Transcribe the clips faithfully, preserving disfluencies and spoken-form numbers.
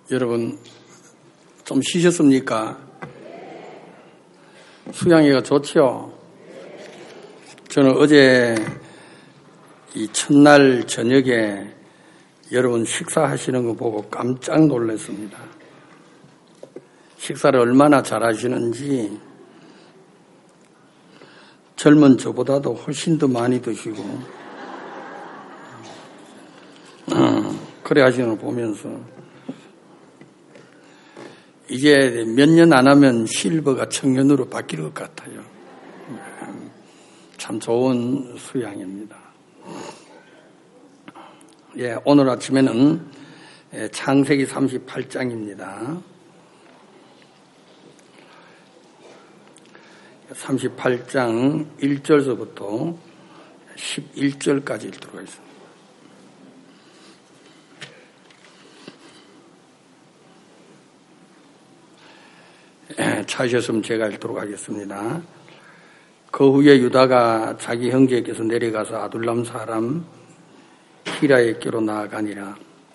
여러분 좀 쉬셨습니까? 수양이가 좋죠? 저는 어제 이 첫날 저녁에 여러분 식사하시는 거 보고 깜짝 놀랐습니다. 식사를 얼마나 잘하시는지 젊은 저보다도 훨씬 더 많이 드시고 어, 그래 하시는 걸 보면서 이제 몇 년 안 하면 실버가 청년으로 바뀔 것 같아요. 참 좋은 수양입니다. 예, 오늘 아침에는 창세기 삼십팔 장입니다. 삼십팔 장 일 절서부터 십일 절까지 읽도록 하겠습니다. 찾으셨으면 제가 읽도록 하겠습니다. 그 후에 유다가 자기 형제에게서 내려가서 아둘람 사람 히라에게로 나아가니라.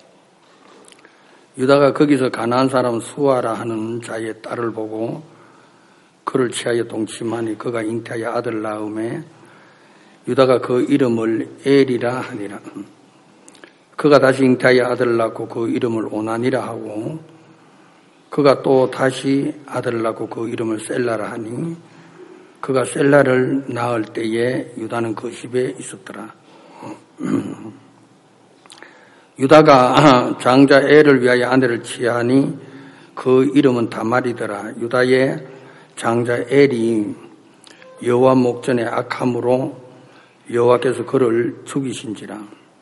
유다가 거기서 가나안 사람 수아라 하는 자의 딸을 보고 그를 취하여 동침하니 그가 잉태하여 아들 낳음에 유다가 그 이름을 엘이라 하니라. 그가 다시 잉태하여 아들 낳고 그 이름을 오난이라 하고 그가 또 다시 아들을 낳고 그 이름을 셀라라 하니 그가 셀라를 낳을 때에 유다는 그 집에 있었더라. 유다가 장자 엘을 위하여 아내를 취하니 그 이름은 다말이더라. 유다의 장자 엘이 여호와 목전에 악함으로 여호와께서 그를 죽이신지라.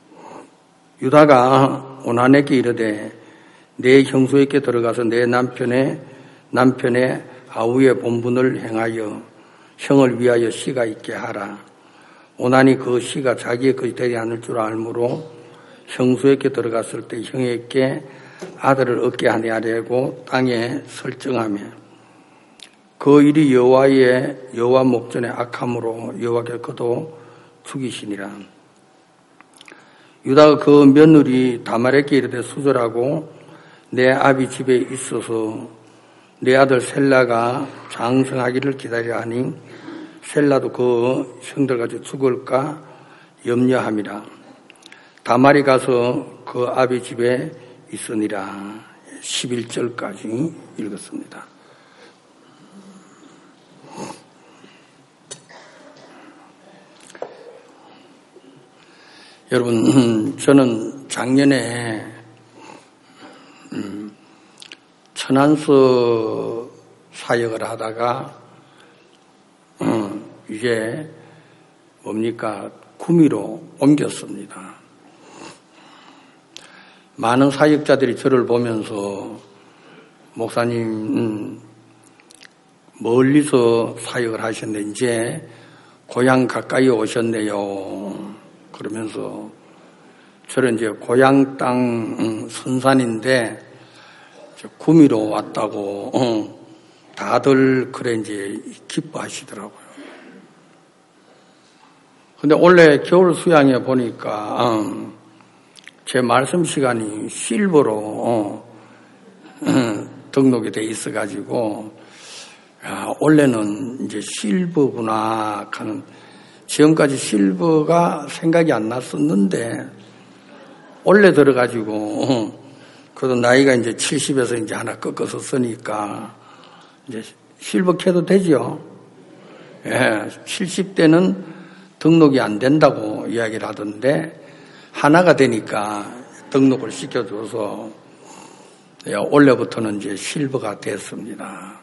유다가 오난에게 이르되 내 형수에게 들어가서 내 남편의 남편의 아우의 본분을 행하여 형을 위하여 씨가 있게 하라. 오난이 그 씨가 자기의 것이 되지 않을 줄 알므로 형수에게 들어갔을 때 형에게 아들을 얻게 하려고 땅에 설정하며 그 일이 여호와의 여호와 목전에 악함으로 여호와께서 그도 죽이시니라. 유다가 그 며느리 다말에게 이르되 수절하고 내 아비 집에 있어서 내 아들 셀라가 장성하기를 기다리라 하니 셀라도 그 형들 가지고 죽을까 염려함이라. 다말이 가서 그 아비 집에 있으니라. 십일 절까지 읽었습니다. 여러분, 저는 작년에 음, 천안서 사역을 하다가 음, 이제 뭡니까 구미로 옮겼습니다. 많은 사역자들이 저를 보면서 목사님 음, 멀리서 사역을 하셨는데 이제 고향 가까이 오셨네요. 그러면서 저는 이제 고향 땅 선산인데 구미로 왔다고 어, 다들 그래 이제 기뻐하시더라고요. 근데 원래 겨울 수양에 보니까 어, 제 말씀 시간이 실버로 어, 어, 등록이 돼 있어가지고 야, 원래는 이제 실버구나 하는 지금까지 실버가 생각이 안 났었는데 원래 들어가지고, 어, 그래도 나이가 이제 칠십에서 이제 하나 꺾어서 쓰니까, 이제 실버 켜도 되죠. 예, 칠십 대는 등록이 안 된다고 이야기를 하던데, 하나가 되니까 등록을 시켜줘서, 예, 원래부터는 이제 실버가 됐습니다.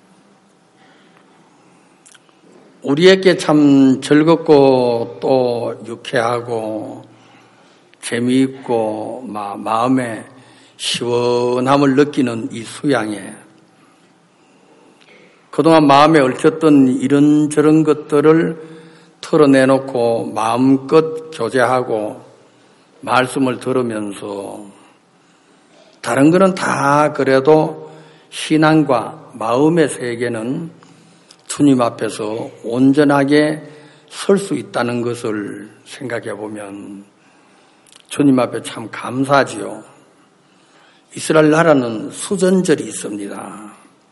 우리에게 참 즐겁고 또 유쾌하고, 재미있고 마, 마음에 시원함을 느끼는 이 수양에 그동안 마음에 얽혔던 이런저런 것들을 털어내놓고 마음껏 교제하고 말씀을 들으면서 다른 거는 다 그래도 신앙과 마음의 세계는 주님 앞에서 온전하게 설 수 있다는 것을 생각해 보면 주님 앞에 참 감사하지요. 이스라엘 나라는 수전절이 있습니다.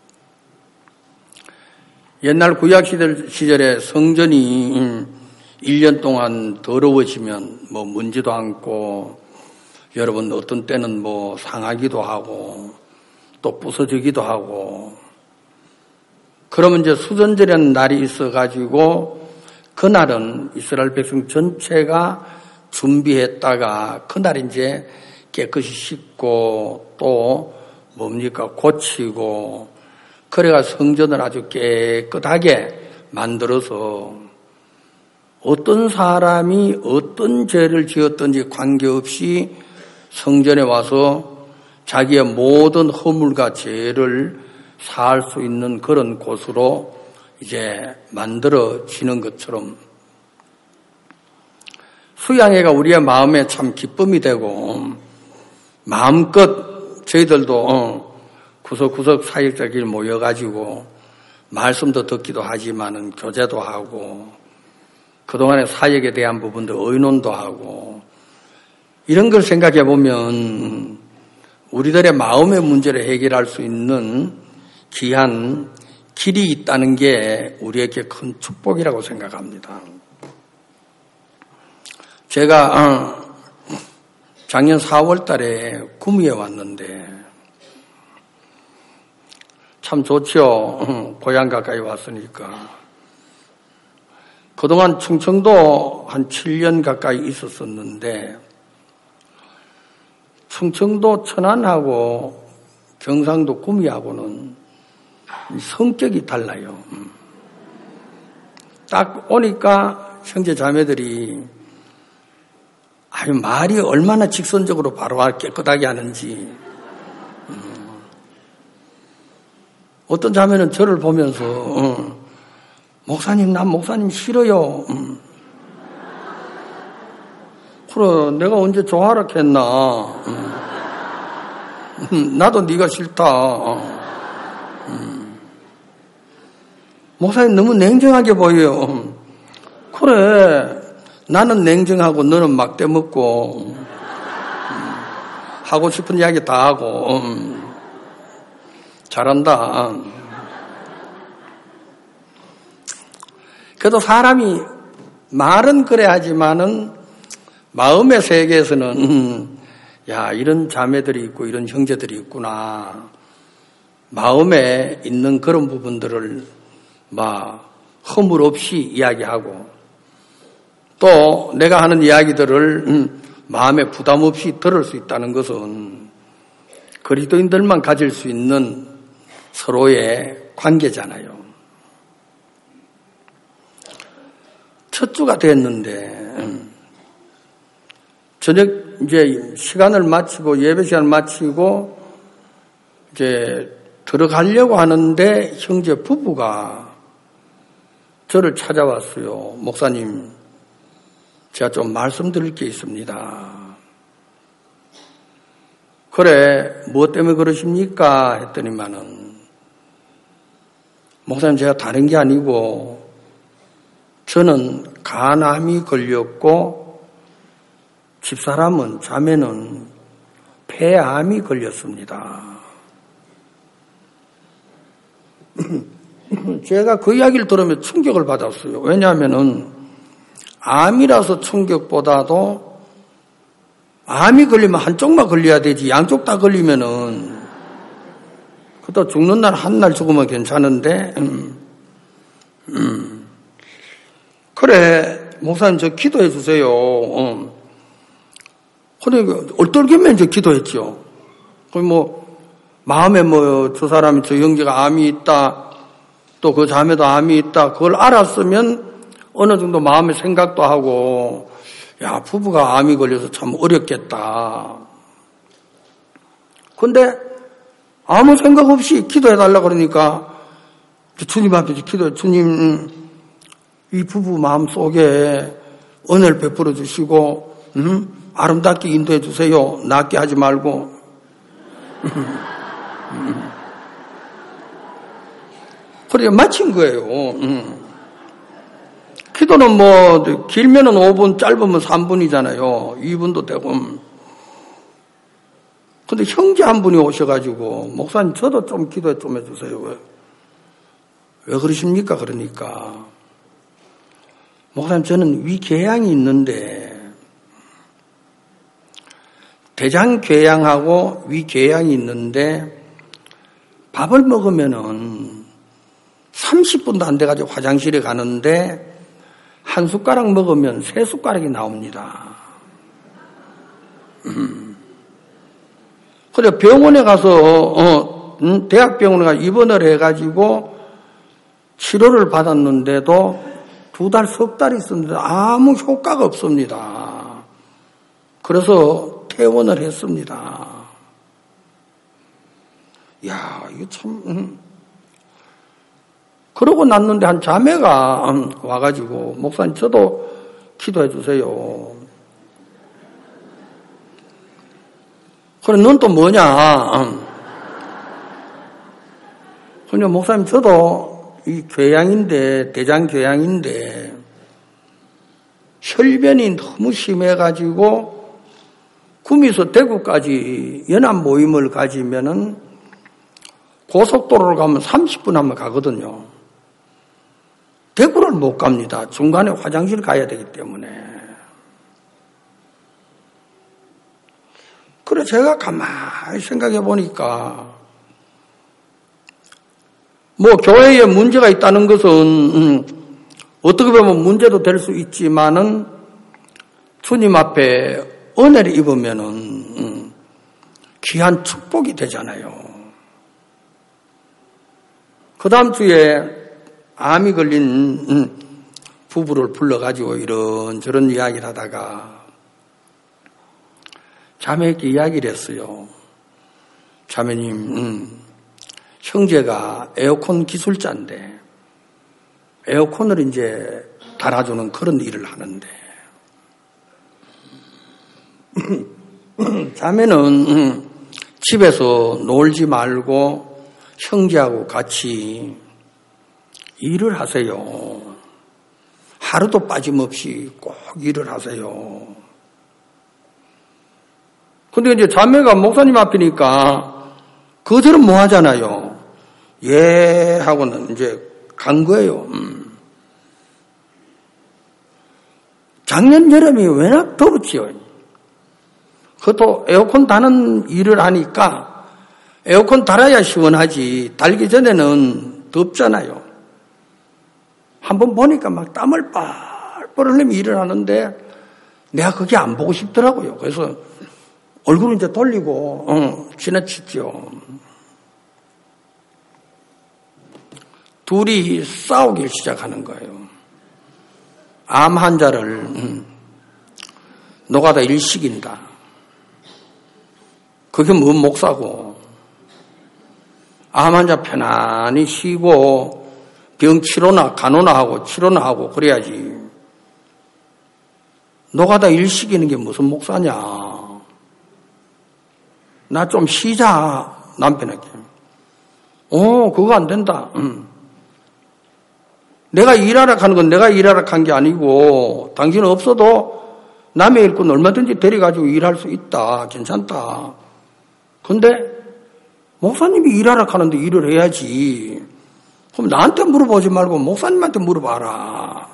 옛날 구약 시절에 성전이 일 년 동안 더러워지면 뭐 문지도 않고 여러분 어떤 때는 뭐 상하기도 하고 또 부서지기도 하고 그러면 이제 수전절이라는 날이 있어가지고 그날은 이스라엘 백성 전체가 준비했다가 그날 이제 깨끗이 씻고 또 뭡니까 고치고 그래가 성전을 아주 깨끗하게 만들어서 어떤 사람이 어떤 죄를 지었든지 관계없이 성전에 와서 자기의 모든 허물과 죄를 사할 수 있는 그런 곳으로 이제 만들어지는 것처럼 수양회가 우리의 마음에 참 기쁨이 되고 마음껏 저희들도 구석구석 사역자끼리 모여가지고 말씀도 듣기도 하지만은 교제도 하고 그동안의 사역에 대한 부분도 의논도 하고 이런 걸 생각해 보면 우리들의 마음의 문제를 해결할 수 있는 귀한 길이 있다는 게 우리에게 큰 축복이라고 생각합니다. 제가 작년 사월 달에 구미에 왔는데 참 좋죠. 고향 가까이 왔으니까. 그동안 충청도 한 칠 년 가까이 있었었는데 충청도 천안하고 경상도 구미하고는 성격이 달라요. 딱 오니까 형제 자매들이 아유 말이 얼마나 직선적으로 바로 깨끗하게 하는지 어떤 자매는 저를 보면서 목사님 난 목사님 싫어요. 그래 내가 언제 좋아라 했나. 나도 네가 싫다. 목사님 너무 냉정하게 보여요. 그래 나는 냉정하고 너는 막대 먹고 하고 싶은 이야기 다 하고 잘한다. 그래도 사람이 말은 그래 하지만은 마음의 세계에서는 야 이런 자매들이 있고 이런 형제들이 있구나. 마음에 있는 그런 부분들을 막 허물 없이 이야기하고 또 내가 하는 이야기들을 마음에 부담 없이 들을 수 있다는 것은 그리스도인들만 가질 수 있는 서로의 관계잖아요. 첫 주가 됐는데 저녁 이제 시간을 마치고 예배 시간을 마치고 이제 들어가려고 하는데 형제 부부가 저를 찾아왔어요. 목사님, 제가 좀 말씀드릴 게 있습니다. 그래, 무엇 때문에 그러십니까? 했더니만은 목사님 제가 다른 게 아니고 저는 간암이 걸렸고 집사람은 자매는 폐암이 걸렸습니다. 제가 그 이야기를 들으면 충격을 받았어요. 왜냐하면은 암이라서 충격보다도 암이 걸리면 한쪽만 걸려야 되지 양쪽 다 걸리면은 그것도 죽는 날 한 날 죽으면 괜찮은데 음, 음. 그래 목사님 저 기도해 주세요. 어. 그래 얼떨결면 저 기도했죠. 그럼 뭐 마음에 뭐 저 사람이 저 형제가 암이 있다 또 그 자매도 암이 있다 그걸 알았으면 어느 정도 마음의 생각도 하고 야 부부가 암이 걸려서 참 어렵겠다. 근데 아무 생각 없이 기도해달라 그러니까 주님 앞에 기도해. 주님 이 부부 마음속에 은혜를 베풀어 주시고 음? 아름답게 인도해 주세요. 낫게 하지 말고 그래 마친 거예요. 음. 기도는 뭐 길면은 오 분 짧으면 삼 분이잖아요. 이 분도 되고 근데 형제 한 분이 오셔가지고, 목사님, 저도 좀 기도 좀 해주세요. 왜, 왜 그러십니까? 그러니까. 목사님, 저는 위궤양이 있는데, 대장궤양하고 위궤양이 있는데, 밥을 먹으면은 삼십 분도 안 돼가지고 화장실에 가는데, 한 숟가락 먹으면 세 숟가락이 나옵니다. 음. 그래, 병원에 가서, 어, 음, 대학병원에 가서 입원을 해가지고 치료를 받았는데도 두 달, 석 달 있었는데 아무 효과가 없습니다. 그래서 퇴원을 했습니다. 야, 이거 참, 음. 그러고 났는데 한 자매가 음, 와가지고, 목사님, 저도 기도해 주세요. 그래, 넌 또 뭐냐? 그냥 목사님, 저도 이 궤양인데, 대장궤양인데, 혈변이 너무 심해가지고, 구미에서 대구까지 연합 모임을 가지면은, 고속도로를 가면 삼십 분 하면 가거든요. 대구를 못 갑니다. 중간에 화장실 가야 되기 때문에. 그래, 제가 가만히 생각해 보니까, 뭐, 교회에 문제가 있다는 것은, 음, 어떻게 보면 문제도 될 수 있지만은, 주님 앞에 은혜를 입으면은, 음, 귀한 축복이 되잖아요. 그 다음 주에 암이 걸린, 음, 부부를 불러가지고 이런저런 이야기를 하다가, 자매에게 이야기를 했어요. 자매님, 음, 형제가 에어컨 기술자인데 에어컨을 이제 달아주는 그런 일을 하는데 자매는 음, 집에서 놀지 말고 형제하고 같이 일을 하세요. 하루도 빠짐없이 꼭 일을 하세요. 근데 이제 자매가 목사님 앞이니까 그들은 뭐 하잖아요. 예 하고는 이제 간 거예요. 음. 작년 여름이 왜나 덥지요. 그것도 에어컨 다는 일을 하니까 에어컨 달아야 시원하지. 달기 전에는 덥잖아요. 한번 보니까 막 땀을 뻘뻘 흘리며 일을 하는데 내가 그게 안 보고 싶더라고요. 그래서 얼굴을 이제 돌리고, 어, 지나치죠. 둘이 싸우기 시작하는 거예요. 암 환자를, 음, 노가다 일시킨다. 그게 뭔 목사고. 암 환자 편안히 쉬고, 병 치료나, 간호나 하고, 치료나 하고, 그래야지. 노가다 일시키는 게 무슨 목사냐. 나 좀 쉬자, 남편에게. 어, 그거 안 된다. 응. 내가 일하러 가는 건 내가 일하러 간 게 아니고, 당신은 없어도 남의 일꾼 얼마든지 데려가지고 일할 수 있다. 괜찮다. 근데, 목사님이 일하러 가는데 일을 해야지. 그럼 나한테 물어보지 말고 목사님한테 물어봐라.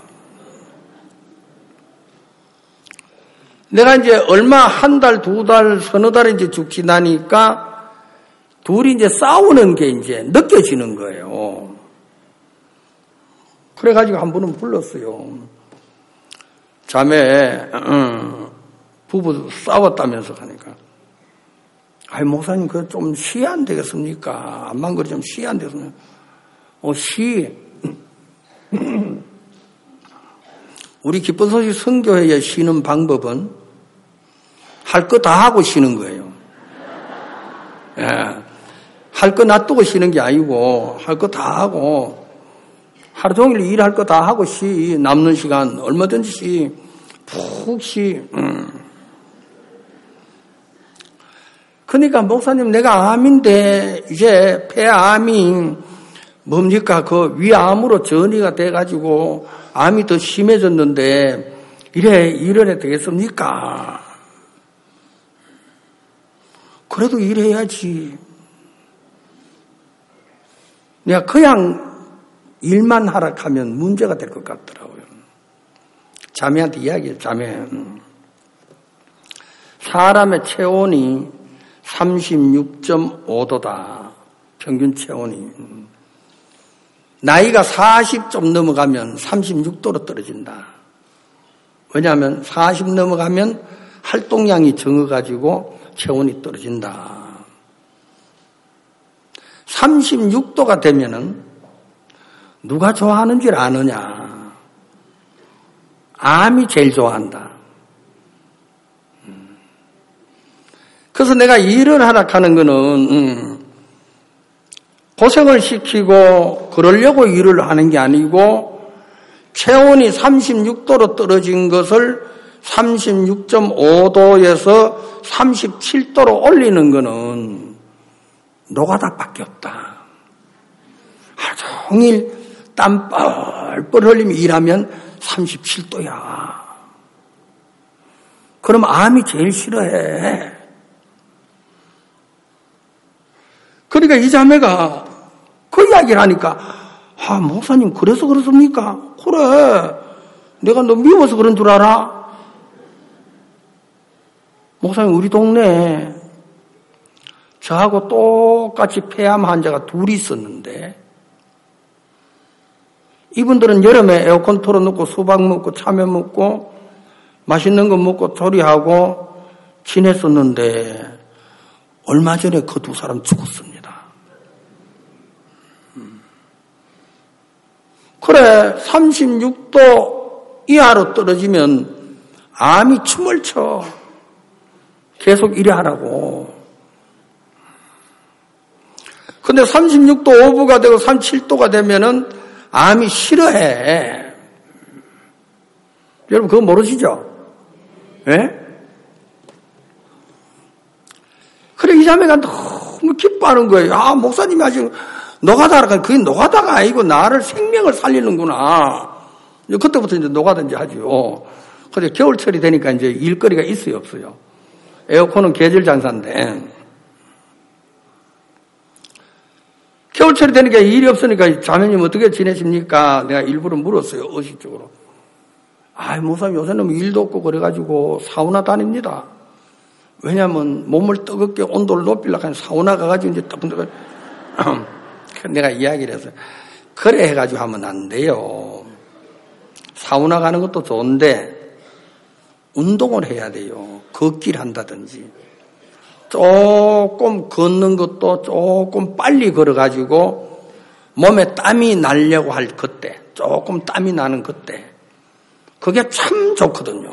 내가 이제 얼마 한 달, 두 달, 서너 달 이제 쭉 지나니까 둘이 이제 싸우는 게 이제 느껴지는 거예요. 그래가지고 한 분은 불렀어요. 자매, 음, 부부 싸웠다면서 하니까. 아이, 목사님, 그거 좀 쉬어야 안 되겠습니까? 암만 그리 좀 쉬어야 안 되겠습니까? 어, 쉬. 우리 기쁜 소식 선교회에 쉬는 방법은 할 거 다 하고 쉬는 거예요. 예. 할 거 놔두고 쉬는 게 아니고 할 거 다 하고 하루 종일 일할 거 다 하고 쉬. 남는 시간 얼마든지 쉬. 푹 쉬. 음. 그러니까 목사님 내가 암인데 이제 폐암이 뭡니까? 그 위암으로 전이가 돼가지고 암이 더 심해졌는데 이래 일을 해야 되겠습니까? 그래도 일해야지. 내가 그냥 일만 하락하면 문제가 될 것 같더라고요. 자매한테 이야기해, 자매. 사람의 체온이 삼십육 점 오 도다. 평균 체온이. 나이가 사십 좀 넘어가면 삼십육 도로 떨어진다. 왜냐하면 사십 넘어가면 활동량이 적어가지고 체온이 떨어진다. 삼십육 도가 되면은 누가 좋아하는 줄 아느냐? 암이 제일 좋아한다. 그래서 내가 일을 하락하는 거는 음, 고생을 시키고 그러려고 일을 하는 게 아니고 체온이 삼십육 도로 떨어진 것을 삼십육 점 오 도에서 삼십칠 도로 올리는 거는 노가다밖에 없다. 하루 종일 땀 뻘뻘 흘리며 일하면 삼십칠 도야. 그럼 암이 제일 싫어해. 그러니까 이 자매가 그 이야기를 하니까 아 목사님 그래서 그렇습니까? 그래 내가 너 미워서 그런 줄 알아? 목사님 우리 동네에 저하고 똑같이 폐암 환자가 둘이 있었는데 이분들은 여름에 에어컨 틀어놓고 수박 먹고 참외 먹고 맛있는 거 먹고 조리하고 지냈었는데 얼마 전에 그 두 사람 죽었습니다. 그래 삼십육 도 이하로 떨어지면 암이 춤을 춰. 계속 일하라고. 근데 삼십육 도 오브가 되고 삼십칠 도가 되면은 암이 싫어해. 여러분 그거 모르시죠? 예? 그래 이 자매가 너무 기뻐하는 거예요. 아 목사님이 아직 노가다가 그게 노가다가 아니고 나를 생명을 살리는구나. 그때부터 이제 노가든지 하죠. 근데 겨울철이 되니까 이제 일거리가 있어요, 없어요? 에어컨은 계절 장사인데 겨울철이 되니까 일이 없으니까 자매님 어떻게 지내십니까? 내가 일부러 물었어요, 의식적으로. 아, 목사님 요새는 일도 없고 그래가지고 사우나 다닙니다. 왜냐하면 몸을 뜨겁게 온도를 높이려고 하면 사우나 가가지고 이제 뜨끈뜨끈 내가 이야기를 해서 그래 해가지고 하면 안 돼요. 사우나 가는 것도 좋은데 운동을 해야 돼요. 걷기를 한다든지 조금 걷는 것도 조금 빨리 걸어가지고 몸에 땀이 나려고 할 그때 조금 땀이 나는 그때 그게 참 좋거든요.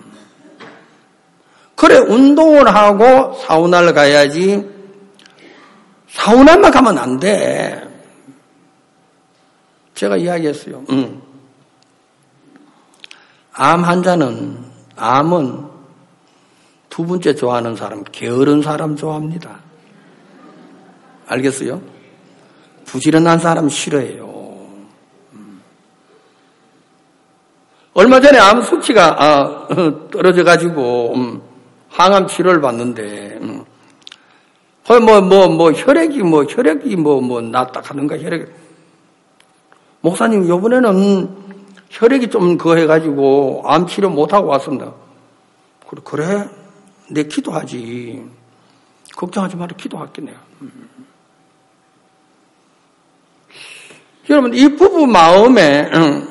그래 운동을 하고 사우나를 가야지 사우나만 가면 안 돼. 제가 이야기했어요. 응. 암 환자는 암은 두 번째 좋아하는 사람 게으른 사람 좋아합니다. 알겠어요? 부지런한 사람 싫어해요. 음. 얼마 전에 암 수치가 아, 떨어져가지고 음, 항암 치료를 받는데 음. 뭐, 뭐, 뭐, 혈액이, 뭐, 혈액이, 뭐, 뭐, 낫다 하는가, 혈액. 목사님, 요번에는 혈액이 좀 그거 해가지고 암치료 못하고 왔습니다. 그래, 그래? 내 기도하지. 걱정하지 마라, 기도할게, 내가. 음. 여러분, 이 부부 마음에, 음,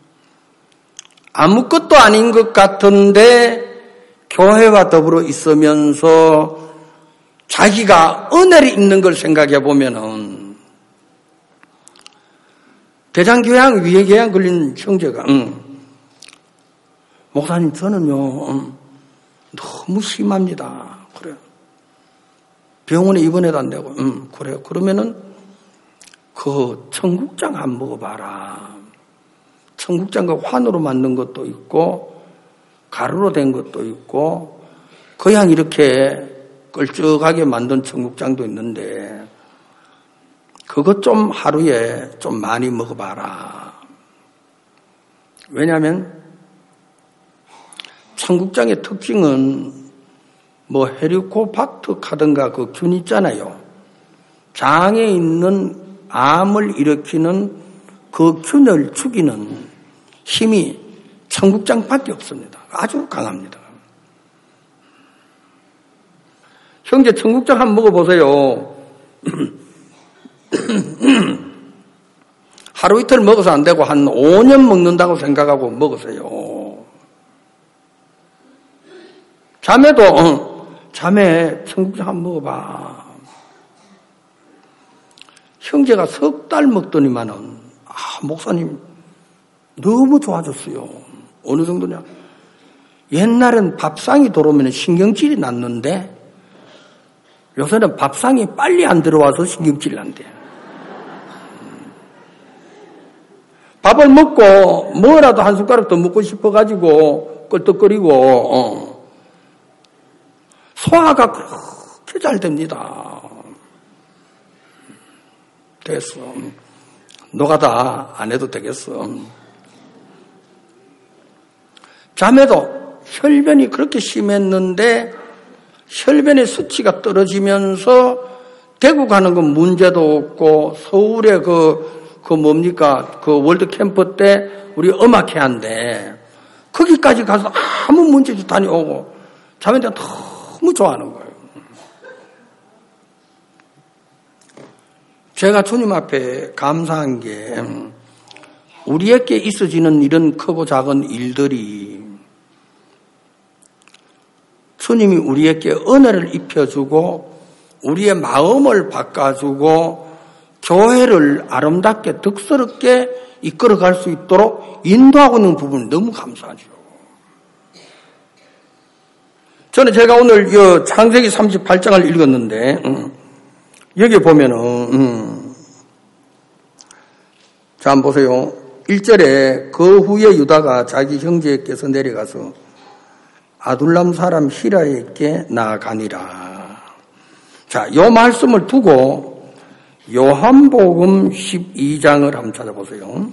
아무것도 아닌 것 같은데, 교회와 더불어 있으면서, 자기가 은혜를 입는 걸 생각해 보면은 대장교양, 위궤양 걸린 형제가 응. 목사님 저는요 응. 너무 심합니다. 그래 병원에 입원해도 안 되고 응. 그래요. 그러면은 그 청국장 한 먹어봐라. 청국장과 환으로 만든 것도 있고 가루로 된 것도 있고 그냥 이렇게 끌쭉하게 만든 청국장도 있는데 그것 좀 하루에 좀 많이 먹어봐라. 왜냐하면 청국장의 특징은 뭐 헤리코박터 카든가 그 균 있잖아요. 장에 있는 암을 일으키는 그 균을 죽이는 힘이 청국장밖에 없습니다. 아주 강합니다. 형제 청국장 한번 먹어보세요. 하루 이틀 먹어서 안 되고 한 오 년 먹는다고 생각하고 먹으세요. 자매도 어, 자매 청국장 한번 먹어봐. 형제가 석 달 먹더니만은 아 목사님 너무 좋아졌어요. 어느 정도냐? 옛날엔 밥상이 들어오면 신경질이 났는데 요새는 밥상이 빨리 안 들어와서 신경질이 난대. 밥을 먹고 뭐라도 한 숟가락 더 먹고 싶어가지고 껄떡거리고 어. 소화가 그렇게 잘 됩니다. 됐어. 노가다 안 해도 되겠어. 자매도 혈변이 그렇게 심했는데 혈변의 수치가 떨어지면서 대구 가는 건 문제도 없고 서울에 그, 그 뭡니까 그 월드 캠프 때 우리 음악회한데 거기까지 가서 아무 문제도 다녀오고 자매들 너무 좋아하는 거예요. 제가 주님 앞에 감사한 게 우리에게 있어지는 이런 크고 작은 일들이 주님이 우리에게 은혜를 입혀주고 우리의 마음을 바꿔주고 교회를 아름답게 덕스럽게 이끌어갈 수 있도록 인도하고 있는 부분이 너무 감사하죠. 저는 제가 오늘 이 창세기 삼십팔 장을 읽었는데 음, 여기 보면은 음, 자 한번 보세요. 일 절에 그 후에 유다가 자기 형제에게서 내려가서 아둘람 사람 히라에게 나아가니라. 자, 요 말씀을 두고 요한복음 십이 장을 한번 찾아보세요.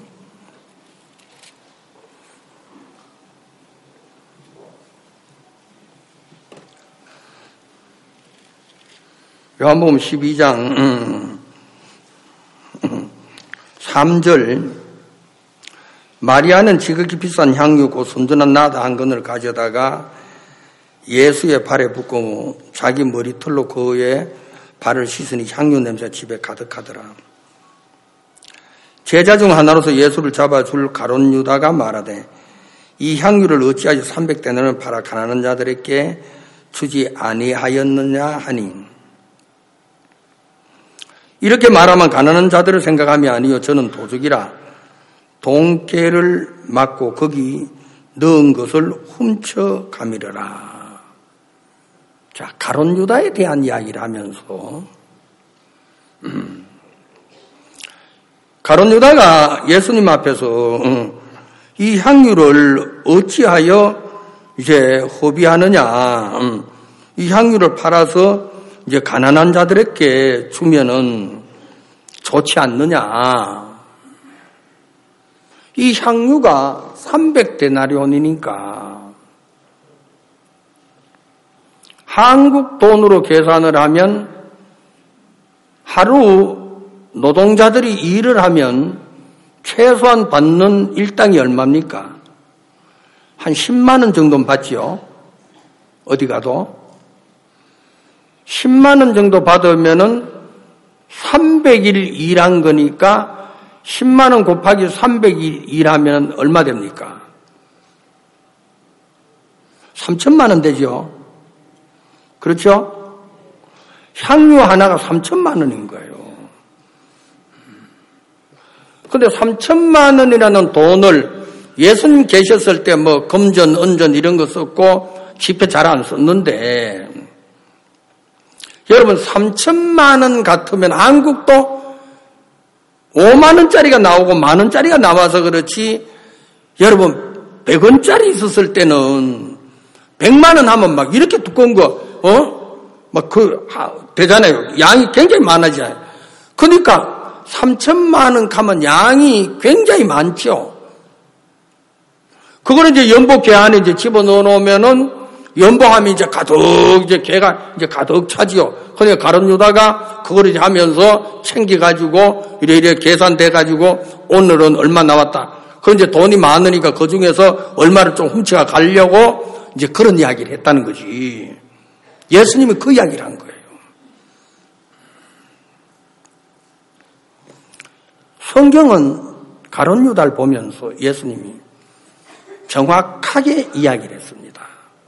요한복음 십이 장 음, 음, 삼 절 마리아는 지극히 비싼 향유 곧 순전한 나다 한 근을 가져다가 예수의 발에 붓고 자기 머리털로 그의 발을 씻으니 향유 냄새가 집에 가득하더라. 제자 중 하나로서 예수를 잡아줄 가룟 유다가 말하되 이 향유를 어찌하여 삼백 데나리온을 팔아 가난한 자들에게 주지 아니하였느냐 하니 이렇게 말하면 가난한 자들을 생각함이 아니요 저는 도적이라 동계를 맞고 거기 넣은 것을 훔쳐가미려라. 자, 가룟 유다에 대한 이야기를 하면서 음, 가룟 유다가 예수님 앞에서 음, 이 향유를 어찌하여 이제 허비하느냐? 음, 이 향유를 팔아서 이제 가난한 자들에게 주면은 좋지 않느냐? 이 향유가 삼백 데나리온이니까 한국 돈으로 계산을 하면 하루 노동자들이 일을 하면 최소한 받는 일당이 얼마입니까? 한 십만 원 정도는 받지요. 어디 가도. 십만 원 정도 받으면은 삼백 일 일한 거니까 십만 원 곱하기 삼백 일 일하면 얼마 됩니까? 삼천만 원 되죠. 그렇죠? 향유 하나가 삼천만 원인 거예요. 그런데 삼천만 원이라는 돈을 예수님 계셨을 때 뭐 금전, 은전 이런 거 썼고 지폐 잘 안 썼는데 여러분 삼천만 원 같으면 한국도 오만 원짜리가 나오고 만 원짜리가 나와서 그렇지 여러분 백 원짜리 있었을 때는 백만 원 하면 막 이렇게 두꺼운 거 어? 막 그 되잖아요. 양이 굉장히 많아지잖아요. 그러니까 삼천만 원 가면 양이 굉장히 많죠. 그거는 이제 연복계 안에 이제 집어넣어 놓으면은 연보함이 이제 가득, 이제 개가 이제 가득 차지요. 그러니까 가룟 유다가 그걸 이제 하면서 챙겨가지고, 이래 이래 계산돼가지고, 오늘은 얼마 나왔다. 그 이제 돈이 많으니까 그 중에서 얼마를 좀 훔쳐가 가려고 이제 그런 이야기를 했다는 거지. 예수님이 그 이야기를 한 거예요. 성경은 가룟 유다를 보면서 예수님이 정확하게 이야기를 했습니다.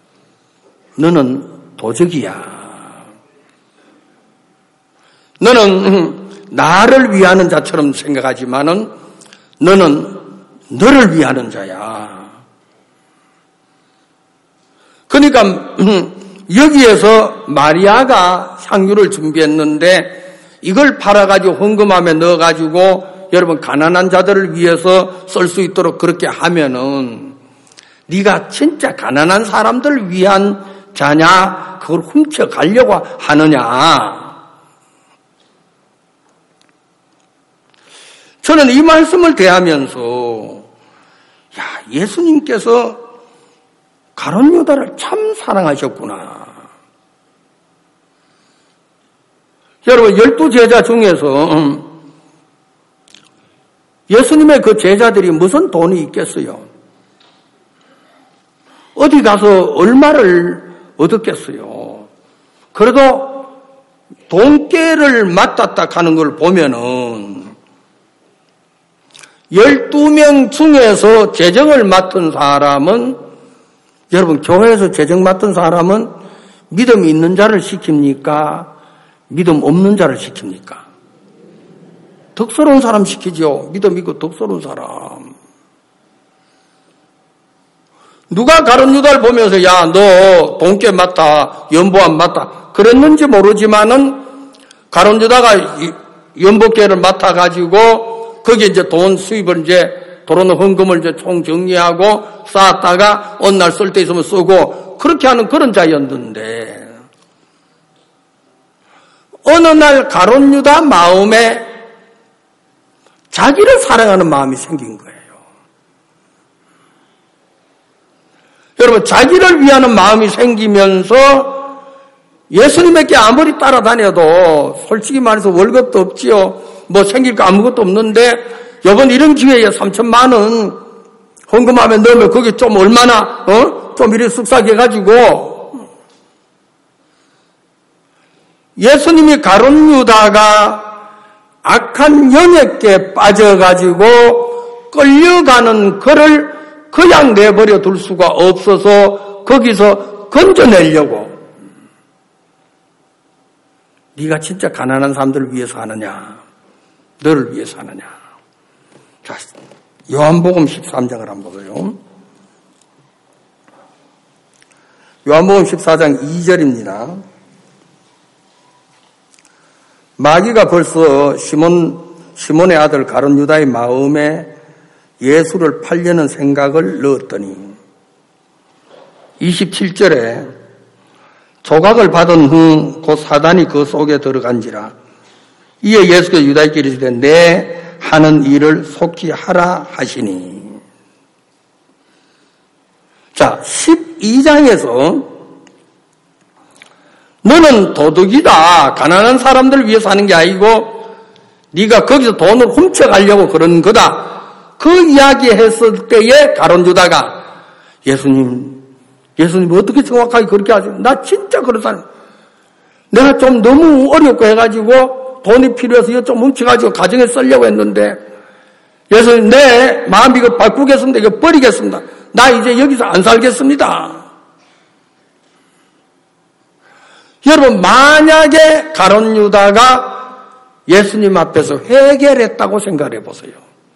너는 도적이야. 너는 나를 위하는 자처럼 생각하지만은 너는 너를 위하는 자야. 그러니까 여기에서 마리아가 향유를 준비했는데 이걸 팔아가지고 헌금함에 넣어가지고 여러분 가난한 자들을 위해서 쓸 수 있도록 그렇게 하면은 네가 진짜 가난한 사람들을 위한 자냐? 그걸 훔쳐가려고 하느냐? 저는 이 말씀을 대하면서 야, 예수님께서 가룟 유다를 참 사랑하셨구나. 여러분, 열두 제자 중에서 예수님의 그 제자들이 무슨 돈이 있겠어요? 어디 가서 얼마를 얻었겠어요? 그래도 돈깨를 맡았다 하는 걸 보면은 열두 명 중에서 재정을 맡은 사람은, 여러분, 교회에서 재정 맡은 사람은 믿음이 있는 자를 시킵니까? 믿음 없는 자를 시킵니까? 덕스러운 사람 시키죠. 믿음 있고 덕스러운 사람. 누가 가룟 유다를 보면서 야, 너 돈깨 맡아, 연보함 맡아 그랬는지 모르지만은 가룟 유다가 연보깨를 맡아가지고 거기에 이제 돈 수입을 이제 도로는 헌금을 이제 총 정리하고 쌓았다가 어느 날 쓸 때 있으면 쓰고 그렇게 하는 그런 자였는데 어느 날 가룟 유다 마음에 자기를 사랑하는 마음이 생긴 거예요. 여러분, 자기를 위하는 마음이 생기면서 예수님에게 아무리 따라다녀도 솔직히 말해서 월급도 없지요. 뭐 생길 거 아무것도 없는데 이번 이런 기회에 삼천만 원 헌금하면 넣으면 거기 좀 얼마나 어? 좀 이렇게 쓱싹해가지고 예수님이 가룟 유다가 악한 영역에 빠져가지고 끌려가는 그를 그냥 내버려 둘 수가 없어서 거기서 건져내려고. 네가 진짜 가난한 사람들을 위해서 하느냐? 너를 위해서 하느냐? 자, 요한복음 십삼 장을 한번 보세요. 요한복음 십사 장 이 절입니다. 마귀가 벌써 시몬, 시몬의 아들 가룟 유다의 마음에 예수를 팔려는 생각을 넣었더니 이십칠 절에 조각을 받은 후 곧 사단이 그 속에 들어간지라. 이에 예수께서 유다에게 이르시되 내 하는 일을 속히 하라 하시니. 자, 십이 장에서 너는 도둑이다. 가난한 사람들을 위해서 하는 게 아니고 네가 거기서 돈을 훔쳐가려고 그런 거다. 그 이야기 했을 때에 가룟 유다가 예수님, 예수님 어떻게 정확하게 그렇게 하세요? 나 진짜 그런 사람. 내가 좀 너무 어렵고 해가지고 돈이 필요해서 이거 좀 훔쳐가지고 가정에 쓰려고 했는데 예수님 내 마음 이거 바꾸겠습니다. 이거 버리겠습니다. 나 이제 여기서 안 살겠습니다. 여러분, 만약에 가룟 유다가 예수님 앞에서 회개를 했다고 생각해 보세요.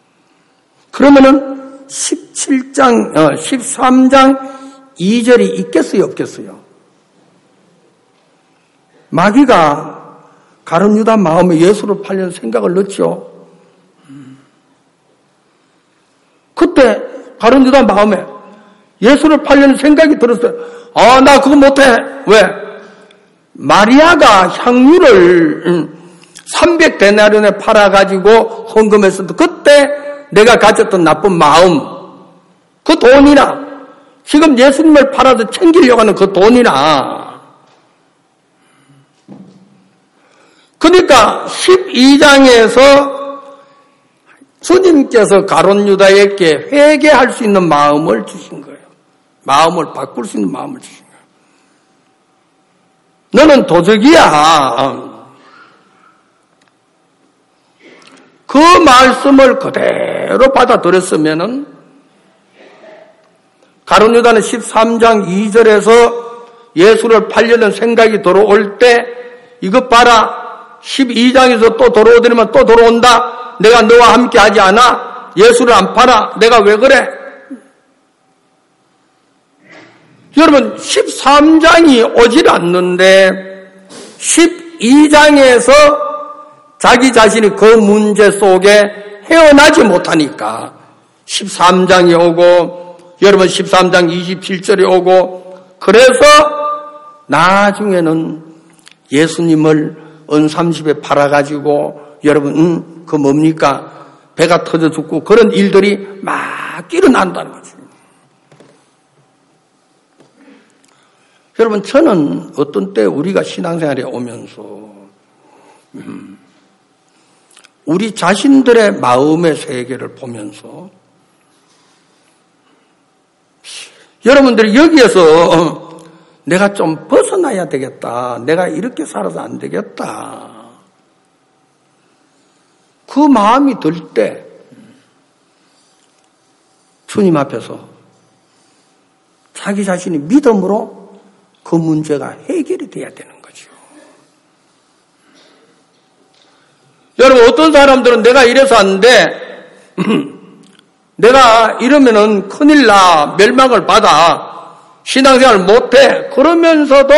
그러면은 십칠 장, 어, 십삼 장 이 절이 있겠어요, 없겠어요? 마귀가 가룟 유다 마음에 예수를 팔려는 생각을 넣죠. 그때 가룟 유다 마음에 예수를 팔려는 생각이 들었어요. 아, 나 그거 못해. 왜? 마리아가 향유를 삼백 데나리온에 팔아가지고 헌금했을 때 그때 내가 가졌던 나쁜 마음, 그 돈이나 지금 예수님을 팔아서 챙기려고 하는 그 돈이나. 그러니까 십이 장에서 주님께서 가룟 유다에게 회개할 수 있는 마음을 주신 거예요. 마음을 바꿀 수 있는 마음을 주신 거예요. 너는 도적이야. 그 말씀을 그대로 받아들였으면은 가룟 유다는 십삼 장 이 절에서 예수를 팔려는 생각이 들어올 때 이것 봐라. 십이 장에서 또 돌아오더니만 또 돌아온다. 내가 너와 함께 하지 않아? 예수를 안 팔아? 내가 왜 그래? 여러분 십삼 장이 오질 않는데 십이 장에서 자기 자신이 그 문제 속에 헤어나지 못하니까 십삼 장이 오고 여러분 십삼 장 이십칠 절이 오고 그래서 나중에는 예수님을 은삼십에 팔아가지고 여러분 음, 그 뭡니까? 배가 터져 죽고 그런 일들이 막 일어난다는 거죠. 여러분 저는 어떤 때 우리가 신앙생활에 오면서 음, 우리 자신들의 마음의 세계를 보면서 여러분들이 여기에서 내가 좀 벗어나야 되겠다. 내가 이렇게 살아서 안 되겠다. 그 마음이 들 때 주님 앞에서 자기 자신이 믿음으로 그 문제가 해결이 돼야 되는 거죠. 여러분 어떤 사람들은 내가 이래서 안 돼. 내가 이러면은 큰일 나. 멸망을 받아. 신앙생활 못해. 그러면서도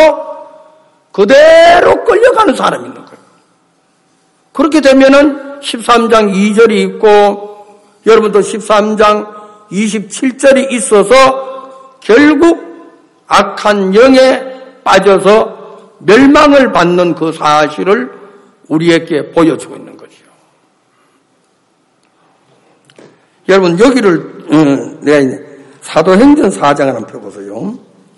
그대로 끌려가는 사람이 있는 거예요. 그렇게 되면은 십삼 장 이 절이 있고 여러분도 십삼 장 이십칠 절이 있어서 결국 악한 영에 빠져서 멸망을 받는 그 사실을 우리에게 보여주고 있는 거죠. 여러분 여기를 음, 내가 사도행전 사 장을 한번 펴보세요.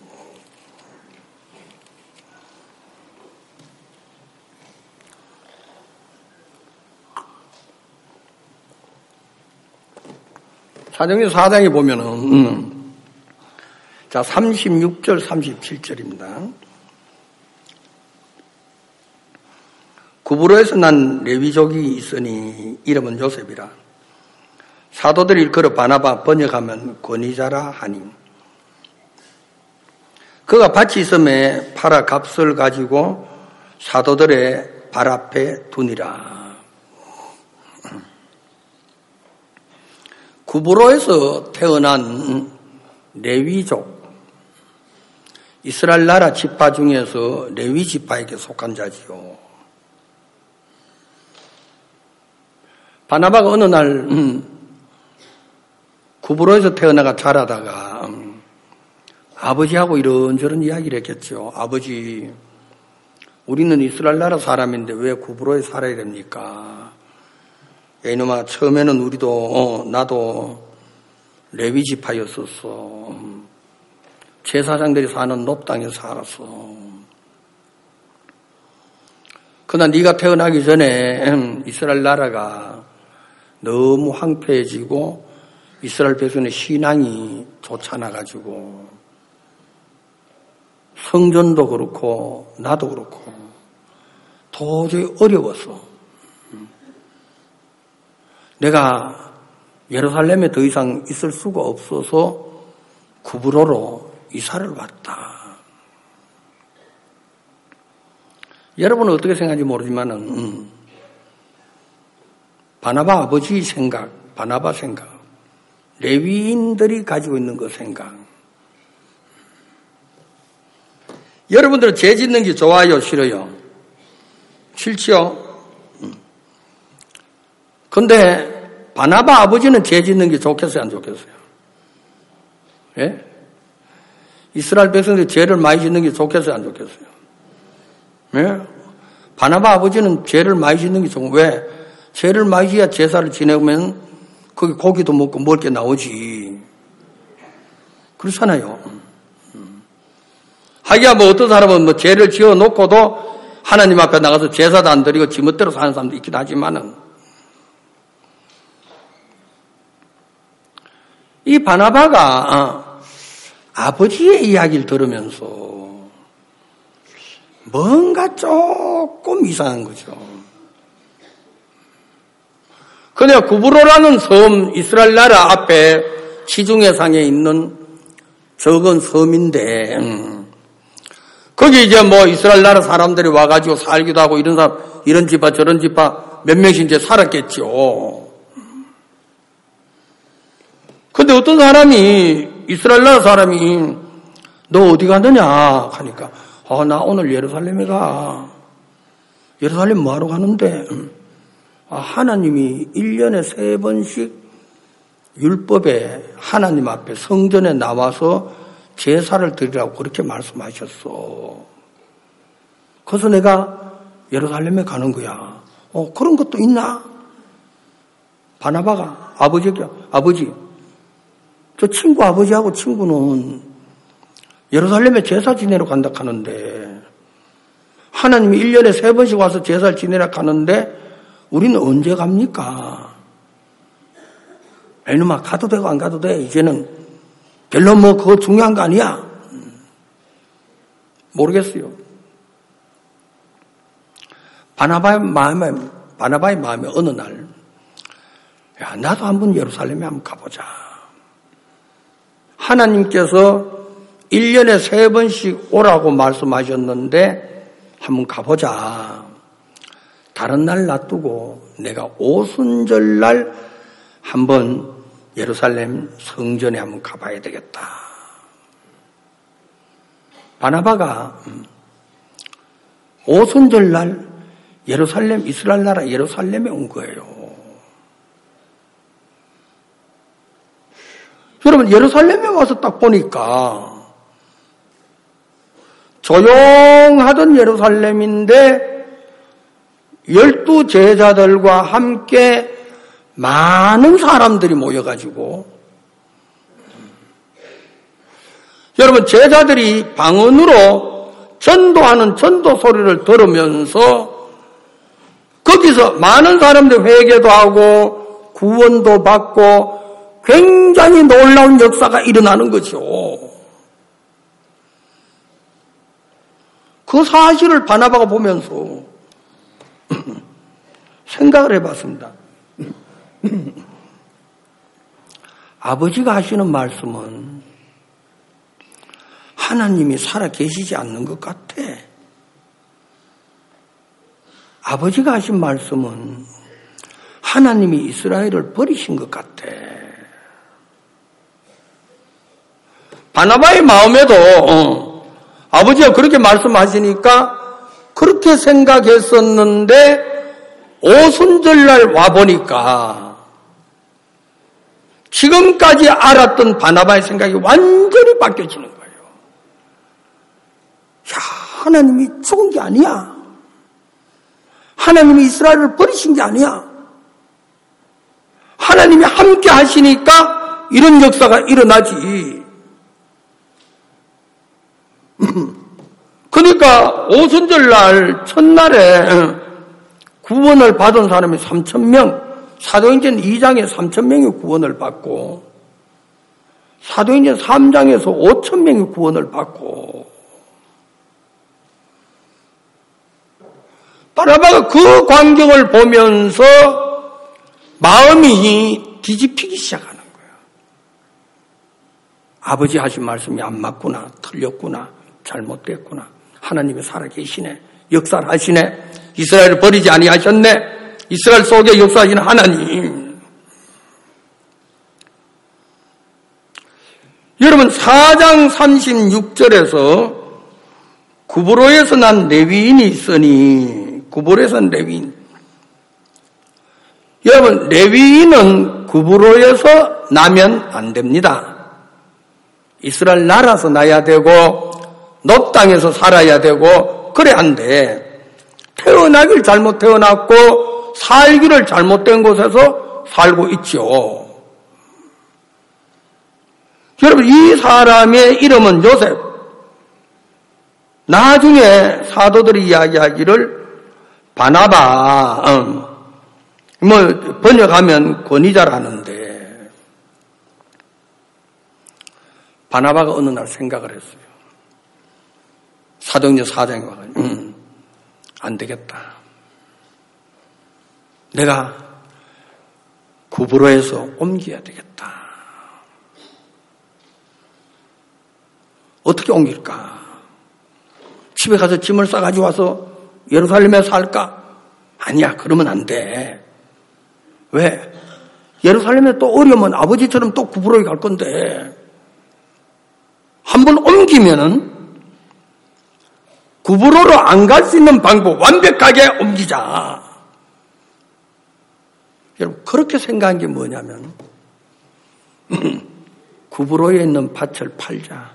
사도행전 사 장에 보면은 음, 자 삼십육 절 삼십칠 절입니다. 구브로에서 난 레위족이 있으니 이름은 요셉이라. 사도들이 일컬어 바나바 번역하면 권위자라 하니 그가 밭이 있음에 팔아 값을 가지고 사도들의 발 앞에 두니라. 구브로에서 태어난 레위족 이스라엘 나라 지파 중에서 레위 지파에게 속한 자지요. 바나바가 어느 날 음, 구브로에서 태어나가 자라다가 음, 아버지하고 이런저런 이야기를 했겠죠. 아버지, 우리는 이스라엘 나라 사람인데 왜 구브로에 살아야 됩니까? 야, 이놈아, 처음에는 우리도 어, 나도 레위 지파였었어. 음, 제사장들이 사는 높 땅에 살았어. 그러나 네가 태어나기 전에 음, 이스라엘 나라가 너무 황폐해지고 이스라엘 백성의 신앙이 좋잖아가지고 성전도 그렇고 나도 그렇고 도저히 어려웠어. 내가 예루살렘에 더 이상 있을 수가 없어서 구브로로 이사를 왔다. 여러분은 어떻게 생각하는지 모르지만은 음, 바나바 아버지 생각, 바나바 생각, 레위인들이 가지고 있는 그 생각. 여러분들은 죄 짓는 게 좋아요, 싫어요? 싫지요? 그런데 바나바 아버지는 죄 짓는 게 좋겠어요, 안 좋겠어요? 예? 이스라엘 백성들이 죄를 많이 짓는 게 좋겠어요, 안 좋겠어요? 예? 바나바 아버지는 죄를 많이 짓는 게 좋고, 왜? 죄를 많이 지어야 제사를 지내면 거기 고기도 먹고 먹을 게 나오지. 그렇잖아요. 하기야 뭐 어떤 사람은 뭐 죄를 지어 놓고도 하나님 앞에 나가서 제사도 안 드리고 지멋대로 사는 사람도 있긴 하지만은 이 바나바가 아버지의 이야기를 들으면서 뭔가 조금 이상한 거죠. 그냥 구브로라는 섬, 이스라엘 나라 앞에 지중해상에 있는 적은 섬인데 음. 거기 이제 뭐 이스라엘 나라 사람들이 와가지고 살기도 하고 이런 사람, 이런 집화 저런 집화 몇 명씩 이제 살았겠죠. 근데 어떤 사람이 이스라엘 나라 사람이 너 어디 가느냐 하니까 아, 나 오늘 예루살렘에 가. 예루살렘 뭐하러 가는데? 아, 하나님이 일 년에 세 번씩 율법에 하나님 앞에 성전에 나와서 제사를 드리라고 그렇게 말씀하셨어. 그래서 내가 예루살렘에 가는 거야. 어, 그런 것도 있나? 바나바가 아버지가 아버지 저 친구 아버지하고 친구는 예루살렘에 제사 지내러 간다 하는데 하나님이 일 년에 세 번씩 와서 제사를 지내러 가는데 우리는 언제 갑니까? 이놈아 가도 되고 안 가도 돼. 이제는 별로 뭐 그거 중요한 거 아니야. 모르겠어요. 바나바의 마음에 바나바의 마음에 어느 날 야, 나도 한번 예루살렘에 한번 가보자. 하나님께서 일 년에 세 번씩 오라고 말씀하셨는데 한번 가보자. 다른 날 놔두고 내가 오순절날 한번 예루살렘 성전에 한번 가봐야 되겠다. 바나바가 오순절날 예루살렘, 이스라엘 나라 예루살렘에 온 거예요. 여러분 예루살렘에 와서 딱 보니까 조용하던 예루살렘인데 열두 제자들과 함께 많은 사람들이 모여가지고 여러분 제자들이 방언으로 전도하는 전도 소리를 들으면서 거기서 많은 사람들이 회개도 하고 구원도 받고 굉장히 놀라운 역사가 일어나는 거죠. 그 사실을 바나바가 보면서 생각을 해봤습니다. 아버지가 하시는 말씀은 하나님이 살아 계시지 않는 것 같아. 아버지가 하신 말씀은 하나님이 이스라엘을 버리신 것 같아. 바나바의 마음에도 어, 아버지가 그렇게 말씀하시니까 그렇게 생각했었는데 오순절날 와보니까 지금까지 알았던 바나바의 생각이 완전히 바뀌어지는 거예요. 야, 하나님이 죽은 게 아니야. 하나님이 이스라엘을 버리신 게 아니야. 하나님이 함께 하시니까 이런 역사가 일어나지. 그러니까 오순절날 첫날에 구원을 받은 사람이 삼천 명, 사도행전 이 장에 삼천 명이 구원을 받고 사도행전 삼 장에서 오천 명이 구원을 받고 바나바가 그 광경을 보면서 마음이 뒤집히기 시작하는 거예요. 아버지 하신 말씀이 안 맞구나, 틀렸구나, 잘못됐구나. 하나님이 살아계시네, 역사를 하시네, 이스라엘을 버리지 아니하셨네, 이스라엘 속에 역사하시는 하나님. 여러분 사 장 삼십육 절에서 구브로에서 난 레위인이 있으니, 구브로에서 난 레위인. 여러분 레위인은 구브로에서 나면 안 됩니다. 이스라엘 나라에서 나야 되고 놋 땅에서 살아야 되고 그래 안 돼. 태어나길 잘못 태어났고 살기를 잘못된 곳에서 살고 있죠. 여러분, 이 사람의 이름은 요셉. 나중에 사도들이 이야기하기를 바나바, 음, 뭐 번역하면 권위자라는데, 바나바가 어느 날 생각을 했어요. 사도행전 사 장에 와가지고 음, 안 되겠다. 내가 구브로에서 옮겨야 되겠다. 어떻게 옮길까? 집에 가서 짐을 싸가지고 와서 예루살렘에 살까? 아니야, 그러면 안 돼. 왜? 예루살렘에 또 어려면 아버지처럼 또 구브로에 갈 건데, 한번 옮기면은 구브로로 안 갈 수 있는 방법 완벽하게 옮기자. 여러분, 그렇게 생각한 게 뭐냐면 구브로에 있는 밭을 팔자.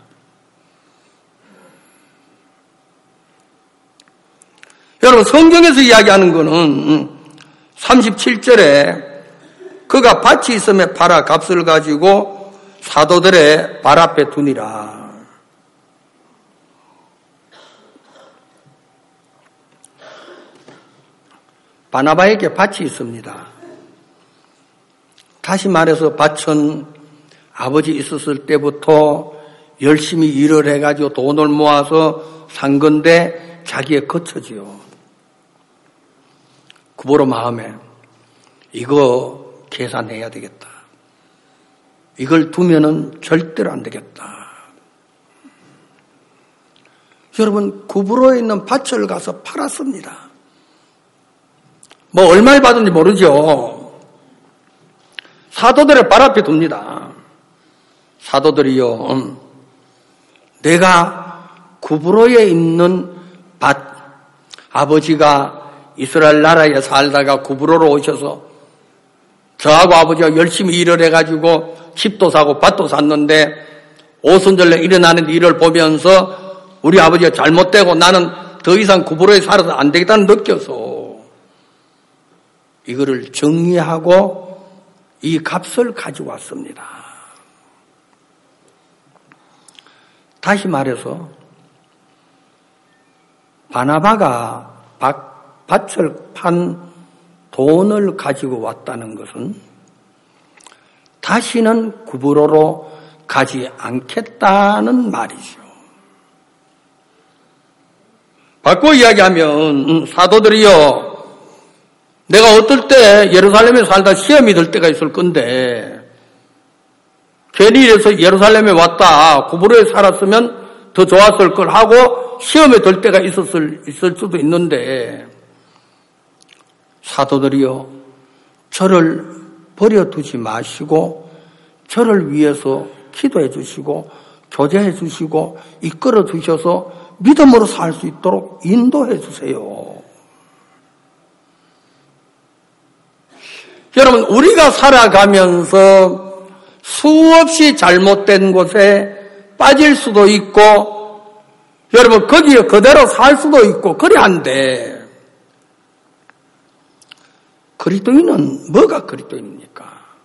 여러분, 성경에서 이야기하는 거는 삼십칠 절에 그가 밭이 있음에 팔아 값을 가지고 사도들의 발 앞에 두니라. 바나바에게 밭이 있습니다. 다시 말해서 밭은 아버지 있었을 때부터 열심히 일을 해가지고 돈을 모아서 산 건데 자기의 거처지요. 구브로 마음에 이거 계산해야 되겠다. 이걸 두면은 절대로 안 되겠다. 여러분, 구브로에 있는 밭을 가서 팔았습니다. 뭐 얼마를 받은지 모르죠. 사도들의 발 앞에 둡니다. 사도들이요, 음, 내가 구브로에 있는 밭, 아버지가 이스라엘 나라에 살다가 구브로로 오셔서 저하고 아버지가 열심히 일을 해가지고 집도 사고 밭도 샀는데 오순절에 일어나는 일을 보면서 우리 아버지가 잘못되고 나는 더 이상 구브로에 살아서 안 되겠다는 느껴서 이거를 정리하고 이 값을 가지고 왔습니다. 다시 말해서 바나바가 밭을 판 돈을 가지고 왔다는 것은 다시는 구브로로 가지 않겠다는 말이죠. 바꿔 이야기하면 사도들이요, 내가 어떨 때 예루살렘에 살다 시험이 들 때가 있을 건데 괜히 이래서 예루살렘에 왔다 구브로에 살았으면 더 좋았을 걸 하고 시험에 들 때가 있었을, 있을 수도 있는데 사도들이요, 저를 버려두지 마시고 저를 위해서 기도해 주시고 교제해 주시고 이끌어 주셔서 믿음으로 살 수 있도록 인도해 주세요. 여러분, 우리가 살아가면서 수없이 잘못된 곳에 빠질 수도 있고 여러분 거기에 그대로 살 수도 있고 그래 안 돼. 그리스도인은 뭐가 그리스도인입니까?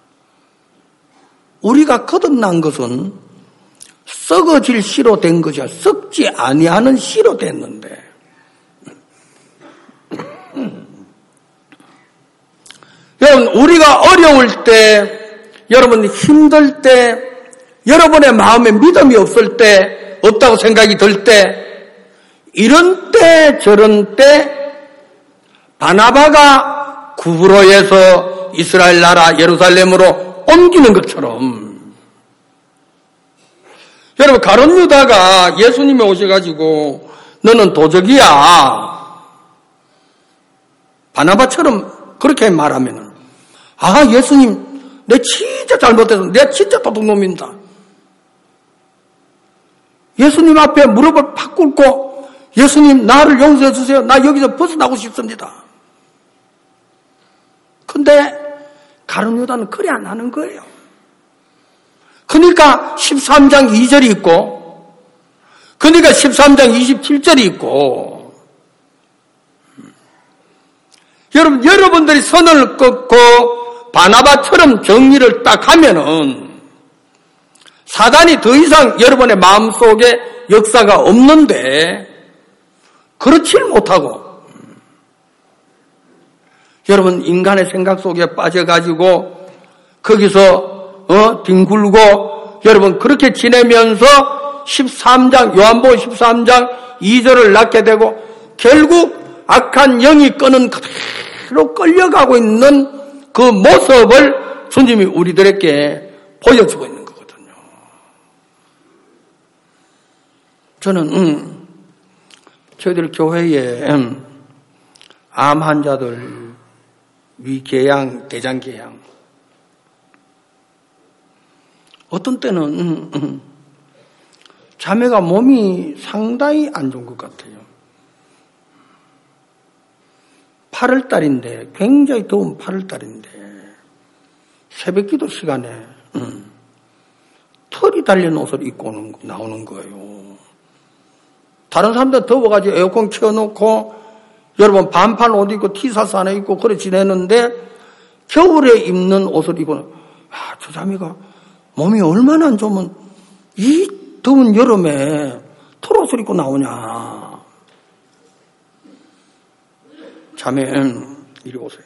우리가 거듭난 것은 썩어질 씨로 된 것이야. 썩지 아니하는 씨로 됐는데 여러분, 우리가 어려울 때, 여러분 힘들 때, 여러분의 마음에 믿음이 없을 때, 없다고 생각이 들 때, 이런 때 저런 때 바나바가 구브로에서 이스라엘 나라 예루살렘으로 옮기는 것처럼 여러분, 가룟 유다가 예수님이 오셔가지고 너는 도적이야, 바나바처럼 그렇게 말하면은, 아, 예수님, 내 진짜 잘못해서, 내 진짜 도둑놈입니다. 예수님 앞에 무릎을 팍 꿇고, 예수님, 나를 용서해 주세요. 나 여기서 벗어나고 싶습니다. 근데, 가룟 유다는 그래 안 하는 거예요. 그러니까 십삼 장 이 절이 있고, 그러니까 십삼 장 이십칠 절이 있고, 여러분, 여러분들이 선을 긋고 바나바처럼 정리를 딱 하면은 사단이 더 이상 여러분의 마음속에 역사가 없는데 그렇지 못하고 여러분 인간의 생각 속에 빠져가지고 거기서 어 뒹굴고 여러분 그렇게 지내면서 십삼 장 요한복음 십삼 장 이 절을 낳게 되고 결국 악한 영이 끄는 그대로 끌려가고 있는 그 모습을 주님이 우리들에게 보여주고 있는 거거든요. 저는 음, 저희들 교회에 음, 암 환자들 위궤양, 대장궤양 어떤 때는 음, 음, 자매가 몸이 상당히 안 좋은 것 같아요. 팔월 달인데 굉장히 더운 팔월 달인데 새벽기도 시간에 음, 털이 달린 옷을 입고 오는, 나오는 거예요. 다른 사람들은 더워가지고 에어컨 켜놓고 여러분 반팔 옷 입고 티셔츠 하나 입고 그래 지내는데 겨울에 입는 옷을 입고 아, 저 자매가 몸이 얼마나 안 좋으면 이 더운 여름에 털옷을 입고 나오냐. 자매는 이리 오세요.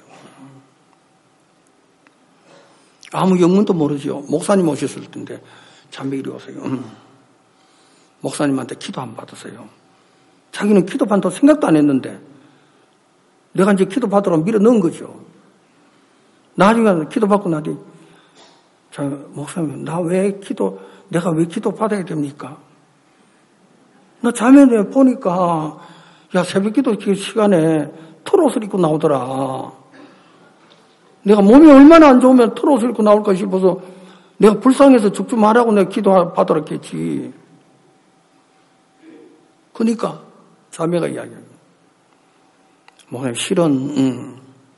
아무 영문도 모르죠. 목사님 오셨을 텐데 자매 이리 오세요. 음. 목사님한테 기도 안 받으세요. 자기는 기도 받을 생각도 안 했는데 내가 이제 기도 받으러 밀어 넣은 거죠. 나중에 기도 받고 나더니 자, 목사님 나 왜 기도 내가 왜 기도 받아야 됩니까? 나 자매네 보니까 야 새벽 기도 시간에 털옷을 입고 나오더라. 내가 몸이 얼마나 안 좋으면 털옷을 입고 나올까 싶어서 내가 불쌍해서 죽지 말라고 내가 기도 받으러 했지. 그러니까 자매가 이야기해요. 목사님 실은 음,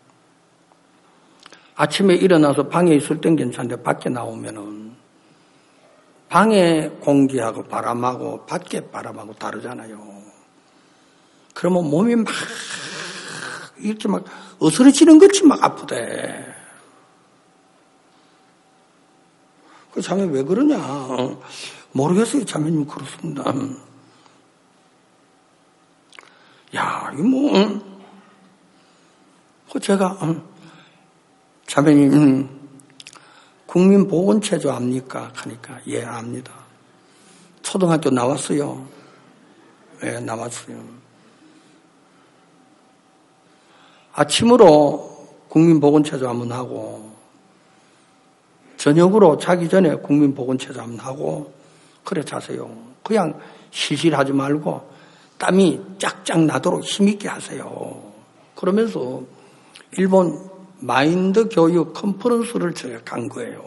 아침에 일어나서 방에 있을 땐 괜찮은데 밖에 나오면은 방의 공기하고 바람하고 밖에 바람하고 다르잖아요. 그러면 몸이 막 이렇게 막 어스러지는 것이 막 아프대. 그 자매 왜 그러냐? 모르겠어요. 자매님 그렇습니다. 야, 이 뭐, 그 제가 자매님 국민보건체조 압니까? 하니까 예 압니다. 초등학교 나왔어요. 예 나왔어요. 아침으로 국민보건체조 한번 하고 저녁으로 자기 전에 국민보건체조 한번 하고 그래 자세요. 그냥 실실하지 말고 땀이 쫙쫙 나도록 힘있게 하세요. 그러면서 일본 마인드 교육 컨퍼런스를 제가 간 거예요.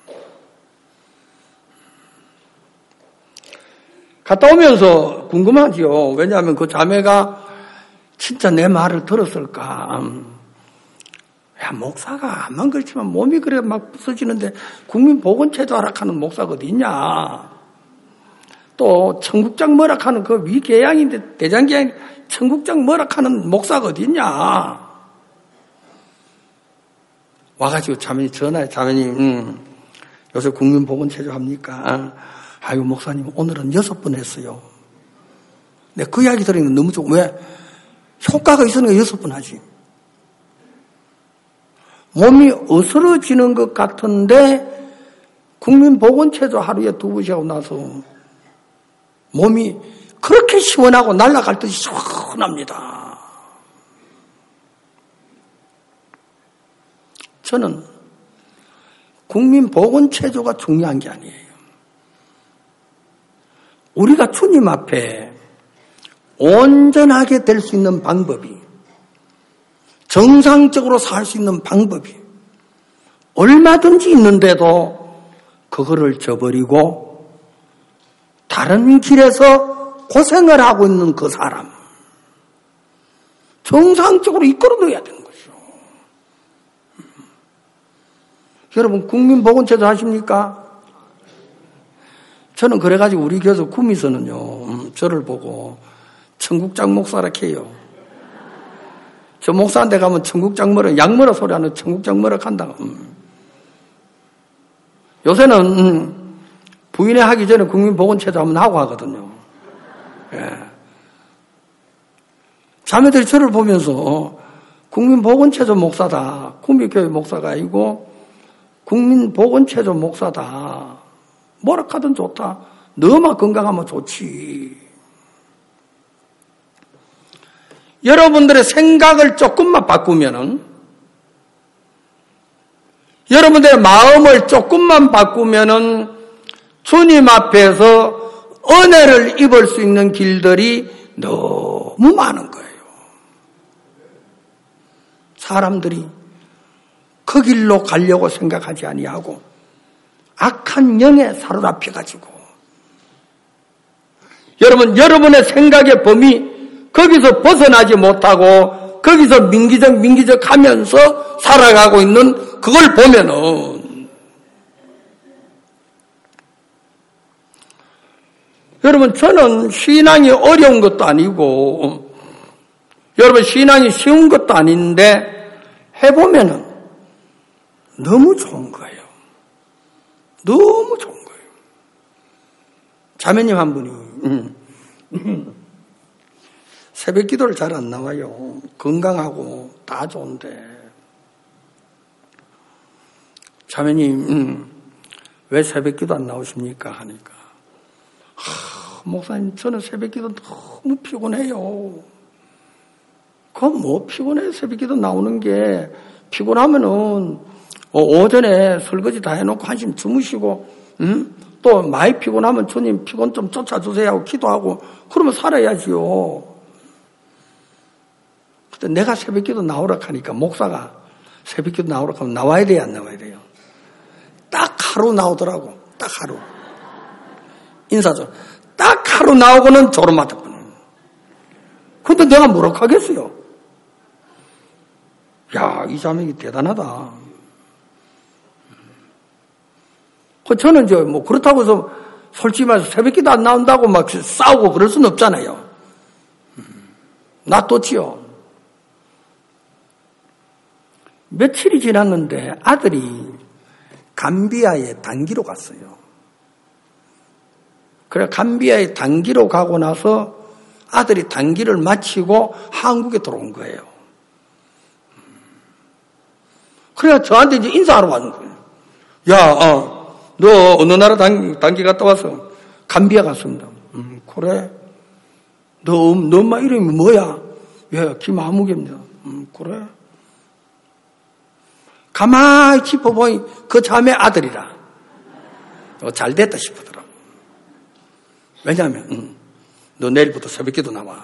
갔다 오면서 궁금하지요. 왜냐하면 그 자매가 진짜 내 말을 들었을까. 야, 목사가 암만 그렇지만 몸이 그래 막 부서지는데 국민보건체조 하락하는 목사가 어디 있냐. 또 청국장 머락하는 그 위궤양인데 대장궤양 청국장 머락하는 목사가 어디 있냐. 와가지고 자매님 전화해. 자매님 음, 요새 국민보건체조 합니까? 아유 목사님 오늘은 여섯 번 했어요. 내가 그 이야기 들으니까 너무 좋고 왜? 효과가 있으니까 여섯 번 하지. 몸이 어스러지는 것 같은데 국민보건체조 하루에 두 번씩 하고 나서 몸이 그렇게 시원하고 날아갈 듯이 시원합니다. 저는 국민보건체조가 중요한 게 아니에요. 우리가 주님 앞에 온전하게 될 수 있는 방법이, 정상적으로 살 수 있는 방법이 얼마든지 있는데도 그거를 저버리고 다른 길에서 고생을 하고 있는 그 사람, 정상적으로 이끌어 넣어야 되는 거죠. 여러분 국민보건체조 하십니까? 저는 그래가지고 우리 교회에서 구미서는요 음, 저를 보고 청국장 목사라 해요. 저 목사한테 가면 청국장 머라 양머라 소리 하는 청국장 머라 한다. 음. 요새는 음, 부인회 하기 전에 국민보건체조 한번 하고 하거든요. 예. 자매들이 저를 보면서 국민보건체조 목사다. 국민교회 목사가 아니고 국민보건체조 목사다. 뭐라 하든 좋다. 너만 건강하면 좋지. 여러분들의 생각을 조금만 바꾸면은, 여러분들의 마음을 조금만 바꾸면은 주님 앞에서 은혜를 입을 수 있는 길들이 너무 많은 거예요. 사람들이 그 길로 가려고 생각하지 아니하고 악한 영에 사로잡혀가지고, 여러분, 여러분의 생각의 범위 거기서 벗어나지 못하고 거기서 민기적 민기적 하면서 살아가고 있는 그걸 보면은, 여러분, 저는 신앙이 어려운 것도 아니고 여러분 신앙이 쉬운 것도 아닌데 해보면은 너무 좋은 거예요. 너무 좋은 거예요. 자매님 한 분이 음, 새벽 기도를 잘 안 나와요. 건강하고 다 좋은데. 자매님, 음, 왜 새벽 기도 안 나오십니까? 하니까, 하, 목사님, 저는 새벽 기도 너무 피곤해요. 그럼 뭐 피곤해? 새벽 기도 나오는 게, 피곤하면은, 오전에 설거지 다 해놓고 한심 주무시고, 음? 또 많이 피곤하면 주님 피곤 좀 쫓아주세요 하고 기도하고, 그러면 살아야지요. 근데 내가 새벽 기도 나오라 하니까 목사가 새벽 기도 나오라 하면 나와야 돼요, 안 나와야 돼요? 딱 하루 나오더라고. 딱 하루. 인사죠. 딱 하루 나오고는 조름하더군요. 근데 내가 뭐라고 하겠어요? 야, 이 자매기 대단하다. 저는 이제 뭐 그렇다고 해서 솔직히 말해서 새벽 기도 안 나온다고 막 싸우고 그럴 수는 없잖아요. 놔뒀지요. 며칠이 지났는데 아들이 감비아에 단기로 갔어요. 그래 감비아에 단기로 가고 나서 아들이 단기를 마치고 한국에 들어온 거예요. 그래야 저한테 이제 인사하러 왔는 거예요. 야, 어, 너 어느 나라 단, 단기 갔다 와서? 감비아 갔습니다. 음, 그래? 너, 너 엄마 이름이 뭐야? 예, 김아무개입니다. 음, 그래? 가만히 짚어보니 그 자매 아들이라. 어, 잘 됐다 싶더라고. 왜냐하면, 음, 너 내일부터 새벽기도 나와.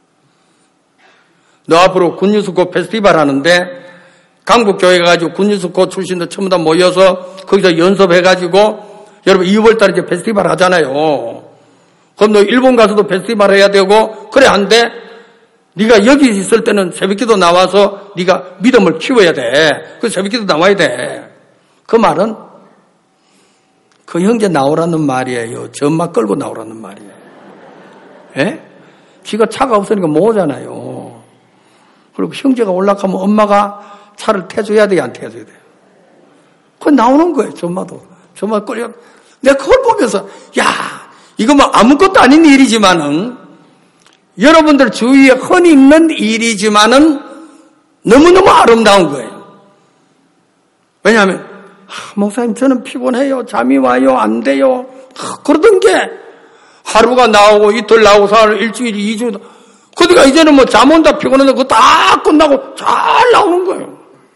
너 앞으로 군유스코 페스티벌 하는데 강북교회가 가지고 군유스코 출신들 전부 다 모여서 거기서 연습해가지고 여러분 이월 달에 이제 페스티벌 하잖아요. 그럼 너 일본 가서도 페스티벌 해야 되고 그래 한데 네가 여기 있을 때는 새벽기도 나와서 네가 믿음을 키워야 돼. 그 새벽기도 나와야 돼. 그 말은 그 형제 나오라는 말이에요. 저 엄마 끌고 나오라는 말이에요. 예? 지가 차가 없으니까 못 오잖아요. 그리고 형제가 올라가면 엄마가 차를 태줘야 돼요, 안 태줘야 돼요? 그거 나오는 거예요, 저 엄마도. 저 엄마 끌려. 내가 그걸 보면서, 야, 이거 뭐 아무것도 아닌 일이지만은, 여러분들 주위에 흔히 있는 일이지만은, 너무너무 아름다운 거예요. 왜냐하면, 아, 목사님, 저는 피곤해요. 잠이 와요. 안 돼요. 아, 그러던 게, 하루가 나오고, 이틀 나오고, 사흘, 일주일, 이주, 그러니까 이제는 뭐 잠 온다 피곤한다 그거 다 끝나고 잘 나오는 거예요.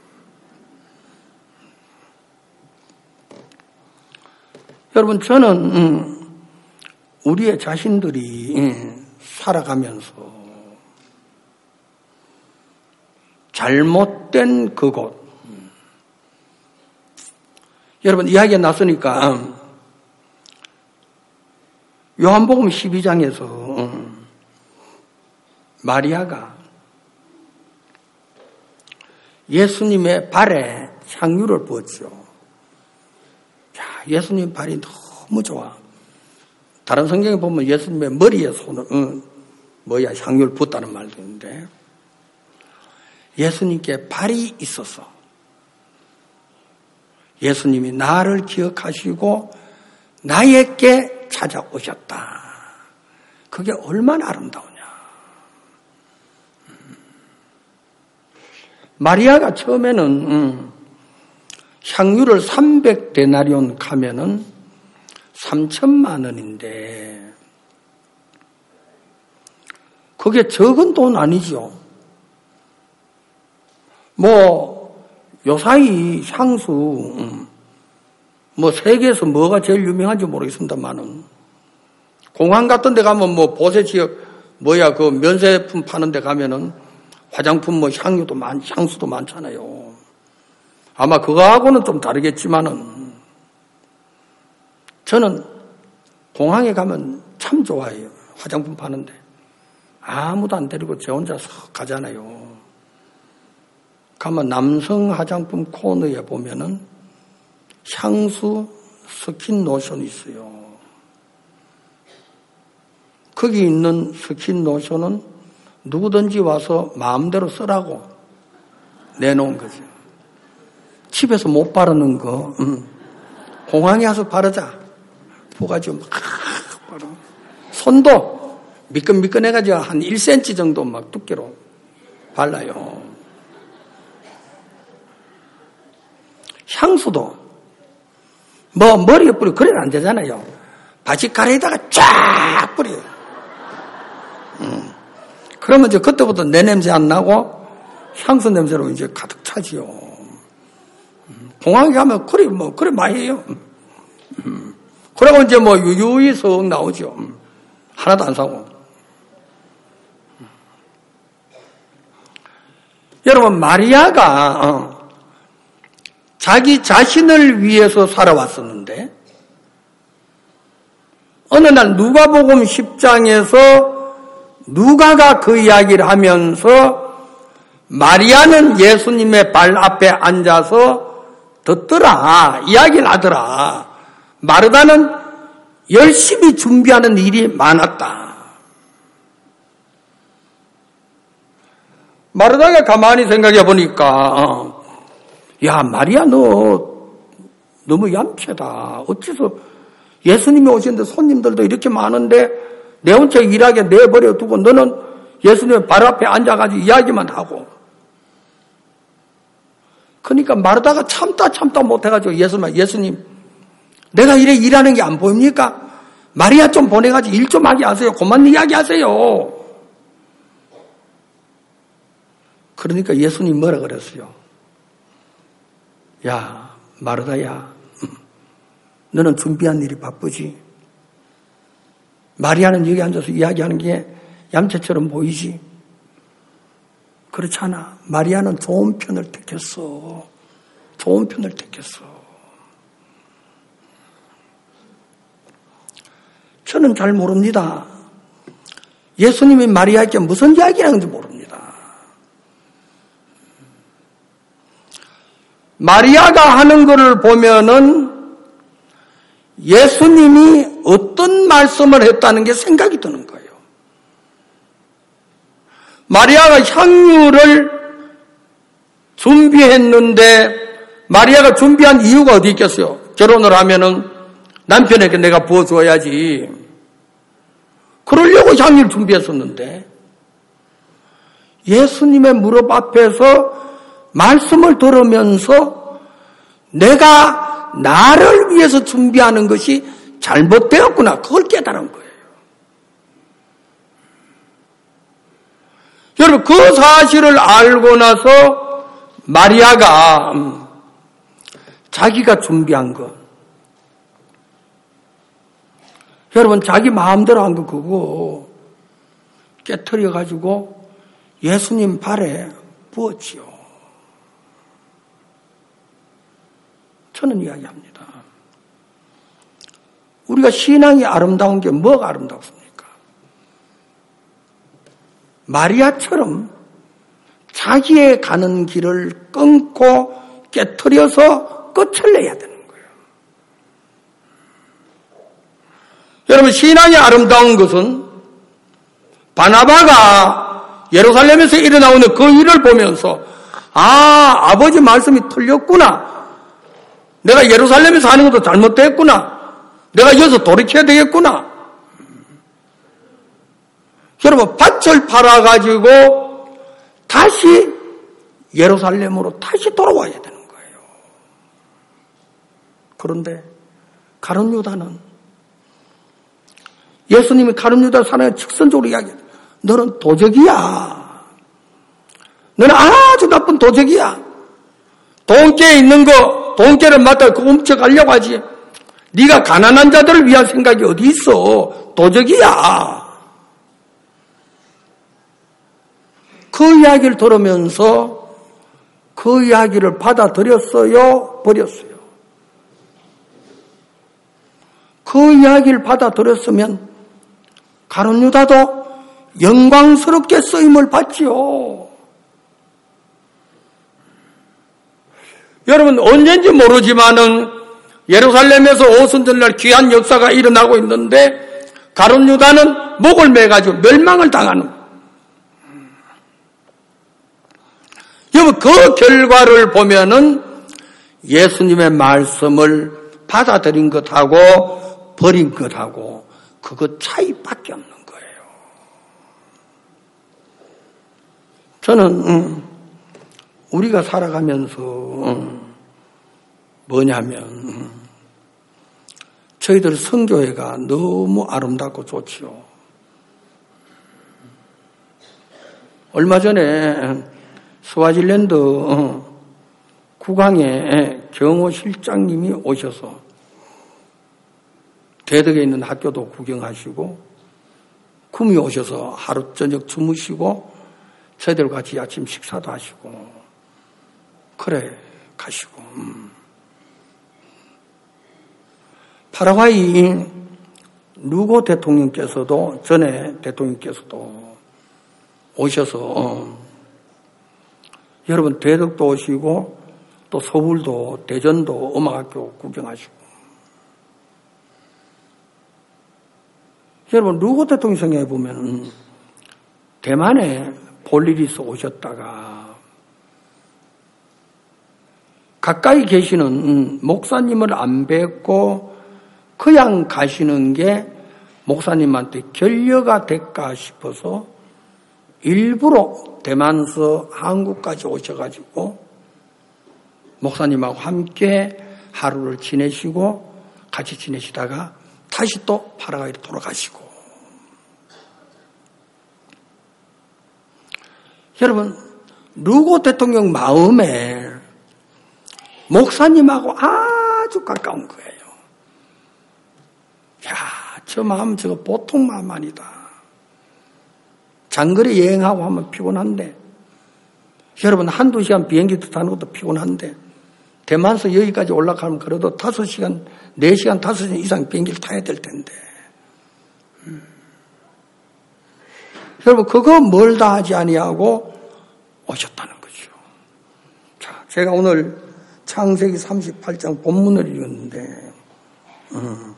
여러분 저는 음, 우리의 자신들이 음, 살아가면서 잘못된 그곳 음. 여러분 이야기가 났으니까 음, 요한복음 십이 장에서 음, 마리아가 예수님의 발에 향유를 부었죠. 야, 예수님 발이 너무 좋아. 다른 성경에 보면 예수님의 머리에 손을, 응, 뭐야, 향유를 부었다는 말도 있는데, 예수님께 발이 있어서, 예수님이 나를 기억하시고, 나에게 찾아오셨다. 그게 얼마나 아름다우냐. 마리아가 처음에는 음, 향유를 삼백 데나리온 가면은 삼천만 원인데 그게 적은 돈 아니죠. 뭐 요사이 향수 음, 뭐 세계에서 뭐가 제일 유명한지 모르겠습니다만은 공항 같은 데 가면 뭐 보세 지역 뭐야 그 면세품 파는 데 가면은 화장품 뭐 향유도 많 향수도 많잖아요. 아마 그거하고는 좀 다르겠지만은 저는 공항에 가면 참 좋아해요. 화장품 파는데 아무도 안 데리고 저 혼자서 가잖아요. 가면 남성 화장품 코너에 보면은 향수 스킨 로션이 있어요. 거기 있는 스킨 로션은 누구든지 와서 마음대로 쓰라고 내놓은 거죠. 집에서 못 바르는 거 음. 공항에 와서 바르자. 부가지고 막 바르. 손도 미끈미끈해가지고 한 일 센티미터 정도 막 두께로 발라요. 향수도 뭐 머리에 뿌려 그래도 안 되잖아요. 바지가래에다가 쫙 뿌려요. 음. 그러면 이제 그때부터 내 냄새 안 나고 향수 냄새로 이제 가득 차지요. 음. 공항에 가면 그래 뭐 그래 많이 해요. 음. 그러고 이제 뭐 유유히 썩 나오죠. 음. 하나도 안 사고. 음. 여러분 마리아가 어, 자기 자신을 위해서 살아왔었는데 어느 날 누가복음 십 장에서 누가가 그 이야기를 하면서 마리아는 예수님의 발 앞에 앉아서 듣더라, 이야기를 하더라. 마르다는 열심히 준비하는 일이 많았다. 마르다가 가만히 생각해 보니까 어, 야 마리아 너 너무 얌체다. 어째서 예수님이 오시는데 손님들도 이렇게 많은데 내 혼자 일하게 내버려 두고 너는 예수님의 발 앞에 앉아가지고 이야기만 하고. 그러니까 마르다가 참다 참다 못해가지고 예수님, 예수님 내가 이래 일하는 게 안 보입니까? 마리아 좀 보내가지고 일 좀 하게 하세요. 그만 이야기하세요. 그러니까 예수님 뭐라 그랬어요? 야 마르다야 너는 준비한 일이 바쁘지. 마리아는 여기 앉아서 이야기하는 게 얌체처럼 보이지. 그렇지 않아. 마리아는 좋은 편을 택했어. 좋은 편을 택했어. 저는 잘 모릅니다. 예수님이 마리아에게 무슨 이야기를 하는지 모릅니다. 마리아가 하는 것을 보면은 예수님이 어떤 말씀을 했다는 게 생각이 드는 거예요. 마리아가 향유를 준비했는데 마리아가 준비한 이유가 어디 있겠어요? 결혼을 하면은 남편에게 내가 부어줘야지. 그러려고 향유를 준비했었는데 예수님의 무릎 앞에서 말씀을 들으면서 내가 나를 위해서 준비하는 것이 잘못되었구나. 그걸 깨달은 거예요. 여러분 그 사실을 알고 나서 마리아가 자기가 준비한 것. 여러분 자기 마음대로 한 거 그거 깨트려 가지고 예수님 발에 부었지요. 저는 이야기합니다. 우리가 신앙이 아름다운 게 뭐가 아름답습니까? 마리아처럼 자기의 가는 길을 끊고 깨트려서 끝을 내야 되는 거예요. 여러분 신앙이 아름다운 것은 바나바가 예루살렘에서 일어나오는 그 일을 보면서 아 아버지 말씀이 틀렸구나. 내가 예루살렘에서 하는 것도 잘못됐구나. 내가 여기서 돌이켜야 되겠구나. 여러분, 밭을 팔아가지고 다시 예루살렘으로 다시 돌아와야 되는 거예요. 그런데 가룟 유다는, 예수님이 가룟 유다 사람에 직선적으로 이야기해요. 너는 도적이야. 너는 아주 나쁜 도적이야. 돈깨에 있는 거, 돈깨를 맡아 그거 훔쳐가려고 하지. 네가 가난한 자들을 위한 생각이 어디 있어. 도적이야. 그 이야기를 들으면서 그 이야기를 받아들였어요? 버렸어요? 그 이야기를 받아들였으면 가룟 유다도 영광스럽게 쓰임을 받지요. 여러분, 언젠지 모르지만은 예루살렘에서 오순절날 귀한 역사가 일어나고 있는데 가룟 유다는 목을 매가지고 멸망을 당하는. 여러분, 그 결과를 보면은 예수님의 말씀을 받아들인 것하고 버린 것하고 그것 차이밖에 없는 거예요. 저는 음, 우리가 살아가면서 음, 뭐냐면 음, 저희들 선교회가 너무 아름답고 좋지요. 얼마 전에 스와질랜드 어, 국왕의 경호 실장님이 오셔서 대덕에 있는 학교도 구경하시고 쿰이 오셔서 하루 저녁 주무시고 저희들과 같이 아침 식사도 하시고 그래 가시고 음. 파라과이 루고 대통령께서도 전에 대통령께서도 오셔서 어, 여러분 대덕도 오시고 또 서울도 대전도 음악학교 구경하시고 여러분 루고 대통령 생각해 보면 대만에 볼 일이 있어 오셨다가 가까이 계시는 목사님을 안 뵙고 그냥 가시는 게 목사님한테 결여가 될까 싶어서 일부러 대만서 한국까지 오셔가지고 목사님하고 함께 하루를 지내시고 같이 지내시다가 다시 또 파라과이로 돌아가시고. 여러분, 루고 대통령 마음에 목사님하고 아주 가까운 거예요. 야, 저 마음 저거 보통 마음 아니다. 장거리 여행하고 하면 피곤한데, 여러분 한두 시간 비행기 타는 것도 피곤한데, 대만에서 여기까지 올라가면 그래도 다섯 시간, 네 시간, 다섯 시간 이상 비행기를 타야 될 텐데. 음. 여러분, 그거 멀다 하지 아니하고 오셨다는 거죠. 자, 제가 오늘 창세기 삼십팔 장 본문을 읽었는데, 음.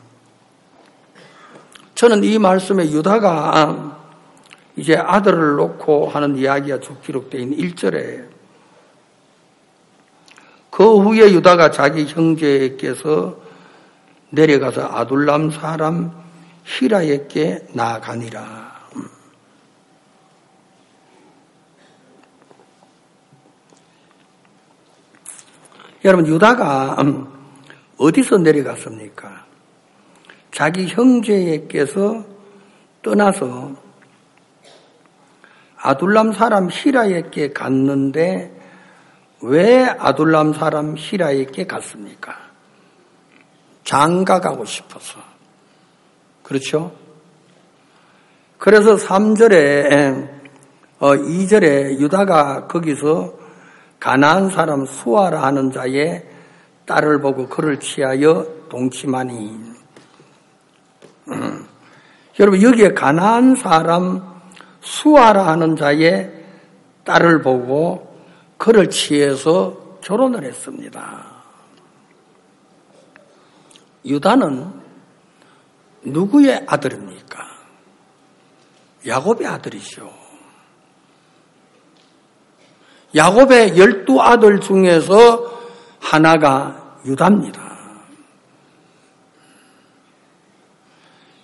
저는 이 말씀에 유다가 이제 아들을 놓고 하는 이야기가 쭉 기록되어 있는 일 절에 그 후에 유다가 자기 형제에게서 내려가서 아둘람 사람 히라에게 나아가니라. 여러분, 유다가 어디서 내려갔습니까? 자기 형제에게서 떠나서 아둘람 사람 히라에게 갔는데 왜 아둘람 사람 히라에게 갔습니까? 장가 가고 싶어서. 그렇죠? 그래서 삼 절에 어, 이 절에 유다가 거기서 가나안 사람 수아라 하는 자의 딸을 보고 그를 취하여 동침하니. 음. 여러분, 여기에 가나안 사람 수아라 하는 자의 딸을 보고 그를 취해서 결혼을 했습니다. 유다는 누구의 아들입니까? 야곱의 아들이죠. 야곱의 열두 아들 중에서 하나가 유다입니다.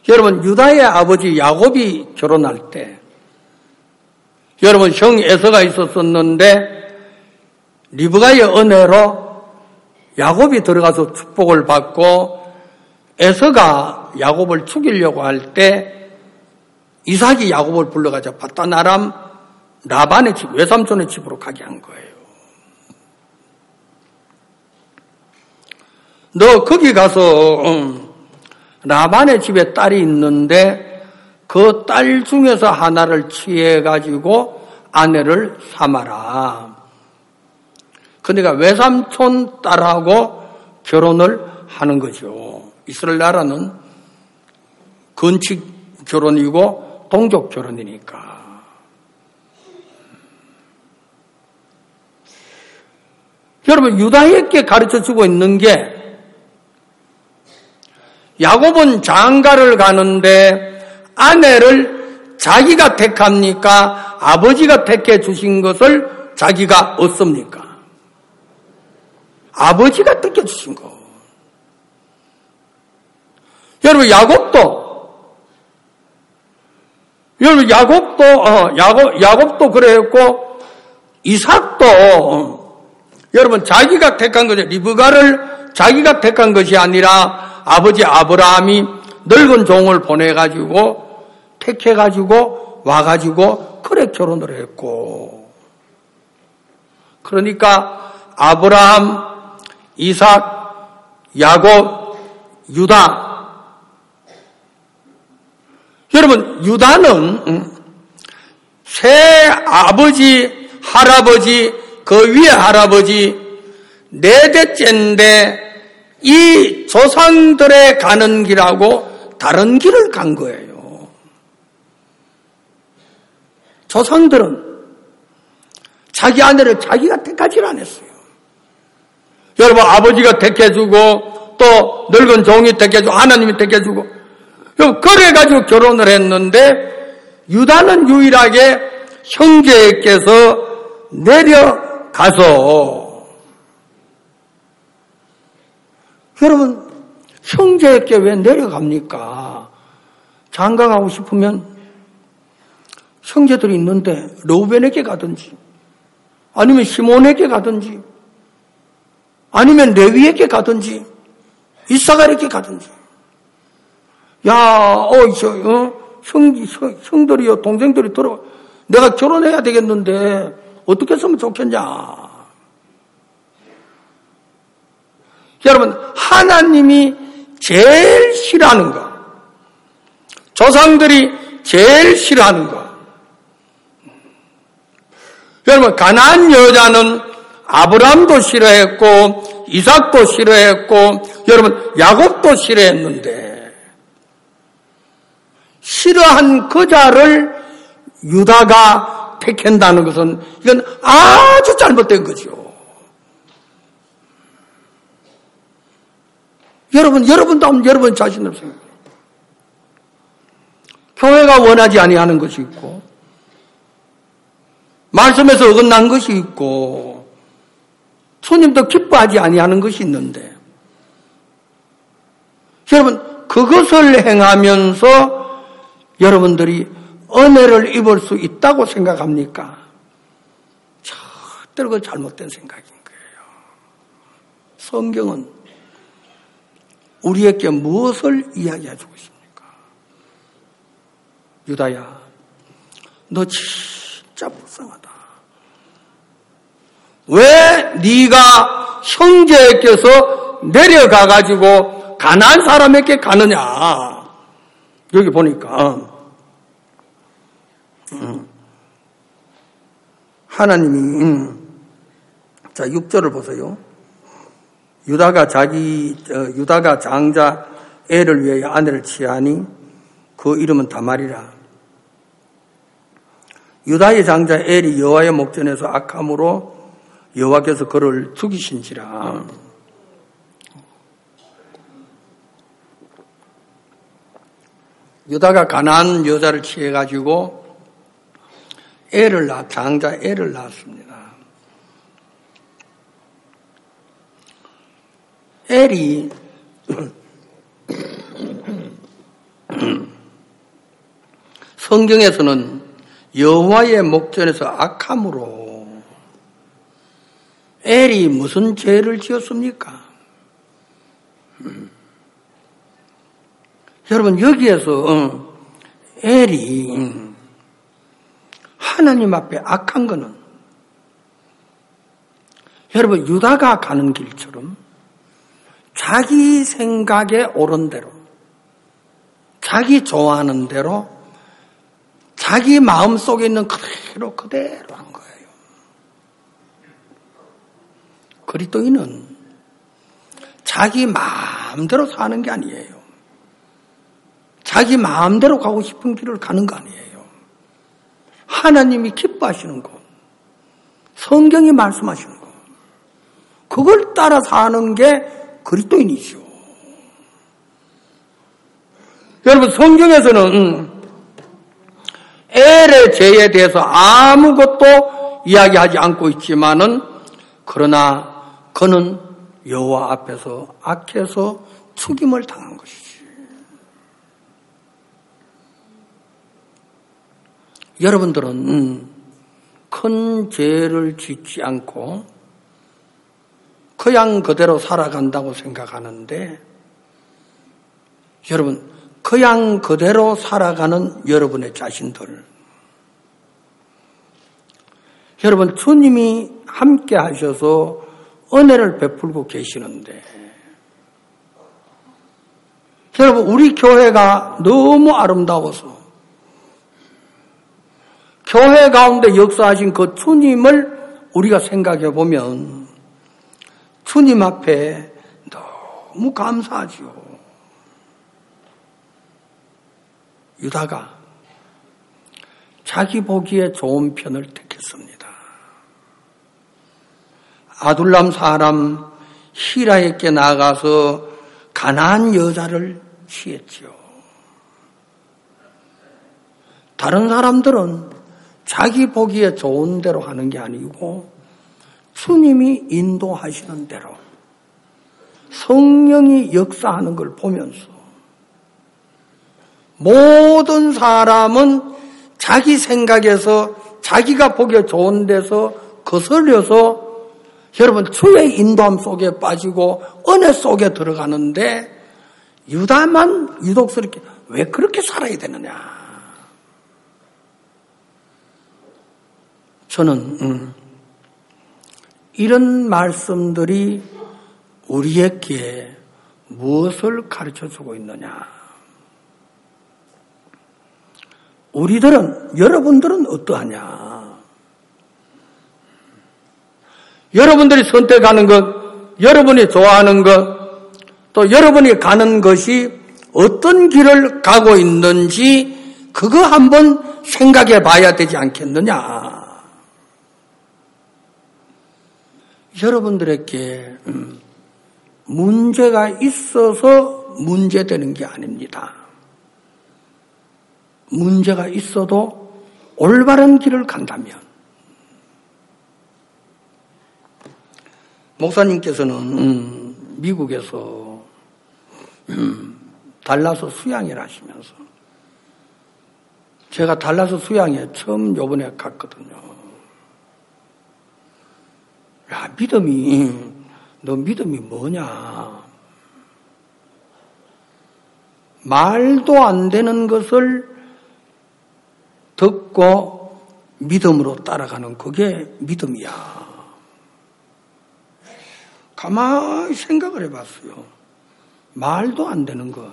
여러분, 유다의 아버지 야곱이 결혼할 때, 여러분, 형 에서가 있었었는데, 리브가의 은혜로 야곱이 들어가서 축복을 받고, 에서가 야곱을 죽이려고 할 때, 이삭이 야곱을 불러가자 바다나람 라반의 집, 외삼촌의 집으로 가게 한 거예요. 너 거기 가서, 음, 라반의 집에 딸이 있는데 그 딸 중에서 하나를 취해가지고 아내를 삼아라. 그러니까 외삼촌 딸하고 결혼을 하는 거죠. 이스라엘 나라는 건축 결혼이고 동족 결혼이니까. 여러분, 유다에게 가르쳐주고 있는 게 야곱은 장가를 가는데 아내를 자기가 택합니까? 아버지가 택해 주신 것을 자기가 얻습니까? 아버지가 택해 주신 거. 여러분, 야곱도 여러분 야곱도 어, 야곱 야곱도 그랬고 이삭도 어, 여러분 자기가 택한 거죠. 리브가를 자기가 택한 것이 아니라 아버지 아브라함이 늙은 종을 보내가지고 택해가지고 와가지고 그래 결혼을 했고, 그러니까 아브라함, 이삭, 야곱, 유다. 여러분, 유다는 새 아버지, 할아버지, 그 위에 할아버지 네 대째인데 이 조상들의 가는 길하고 다른 길을 간 거예요. 조상들은 자기 아내를 자기가 택하지 않았어요. 여러분, 아버지가 택해주고 또 늙은 종이 택해주고 하나님이 택해주고 그래가지고 결혼을 했는데, 유다는 유일하게 형제께서 내려가서, 여러분, 형제에게 왜 내려갑니까? 장가가고 싶으면 형제들이 있는데 르우벤에게 가든지, 아니면 시몬에게 가든지, 아니면 레위에게 가든지, 이사갈에게 가든지. 야, 어, 저, 어, 형, 형, 형들이요, 동생들이 들어, 내가 결혼해야 되겠는데 어떻게 했으면 좋겠냐? 여러분, 하나님이 제일 싫어하는 거, 조상들이 제일 싫어하는 거. 여러분, 가나안 여자는 아브라함도 싫어했고 이삭도 싫어했고 여러분 야곱도 싫어했는데, 싫어한 그자를 유다가 택한다는 것은 이건 아주 잘못된 거죠. 여러분, 여러분도 한번 여러분 자신을 생각해요. 교회가 원하지 아니하는 것이 있고, 말씀에서 어긋난 것이 있고, 손님도 기뻐하지 아니하는 것이 있는데, 여러분, 그것을 행하면서 여러분들이 은혜를 입을 수 있다고 생각합니까? 절대로 그 잘못된 생각인 거예요. 성경은 우리에게 무엇을 이야기해주고 있습니까? 유다야, 너 진짜 불쌍하다. 왜 네가 형제에게서 내려가가지고 가나안 사람에게 가느냐? 여기 보니까 하나님이, 자, 육 절을 보세요. 유다가 자기, 유다가 장자 엘을 위하여 아내를 취하니 그 이름은 다말이라. 유다의 장자 엘이 여호와의 목전에서 악함으로 여호와께서 그를 죽이신지라. 유다가 가나안 여자를 취해가지고 엘을 낳, 장자 엘을 낳았습니다. 엘이 성경에서는 여호와의 목전에서 악함으로 엘이 무슨 죄를 지었습니까? 음. 여러분 여기에서 엘이 하나님 앞에 악한 거는 여러분 유다가 가는 길처럼 자기 생각에 옳은 대로 자기 좋아하는 대로 자기 마음속에 있는 그대로 그대로 한 거예요. 그리스도인은 자기 마음대로 사는 게 아니에요. 자기 마음대로 가고 싶은 길을 가는 거 아니에요. 하나님이 기뻐하시는 것, 성경이 말씀하시는 것, 그걸 따라 사는 게 그리스도인이죠. 여러분 성경에서는 엘의 죄에 대해서 아무것도 이야기하지 않고 있지만은 그러나 그는 여호와 앞에서 악해서 죽임을 당한 것이지. 여러분들은 큰 죄를 짓지 않고 그냥 그대로 살아간다고 생각하는데 여러분 그냥 그대로 살아가는 여러분의 자신들, 여러분 주님이 함께 하셔서 은혜를 베풀고 계시는데 여러분 우리 교회가 너무 아름다워서 교회 가운데 역사하신 그 주님을 우리가 생각해 보면 주님 앞에 너무 감사하죠. 유다가 자기 보기에 좋은 편을 택했습니다. 아둘람 사람 히라에게 나가서 가나안 여자를 취했지요. 다른 사람들은 자기 보기에 좋은 대로 하는 게 아니고 주님이 인도하시는 대로 성령이 역사하는 걸 보면서 모든 사람은 자기 생각에서 자기가 보기에 좋은 데서 거슬려서 여러분 주의 인도함 속에 빠지고 은혜 속에 들어가는데 유다만 유독스럽게 왜 그렇게 살아야 되느냐. 저는 음, 이런 말씀들이 우리에게 무엇을 가르쳐주고 있느냐. 우리들은, 여러분들은 어떠하냐. 여러분들이 선택하는 것, 여러분이 좋아하는 것, 또 여러분이 가는 것이 어떤 길을 가고 있는지 그거 한번 생각해 봐야 되지 않겠느냐. 여러분들에게 문제가 있어서 문제되는 게 아닙니다. 문제가 있어도 올바른 길을 간다면. 목사님께서는 미국에서 달라스 수양회를 하시면서 제가 달라스 수양회 처음 요번에 갔거든요. 야, 믿음이, 너 믿음이 뭐냐? 말도 안 되는 것을 듣고 믿음으로 따라가는 그게 믿음이야. 가만히 생각을 해봤어요. 말도 안 되는 것.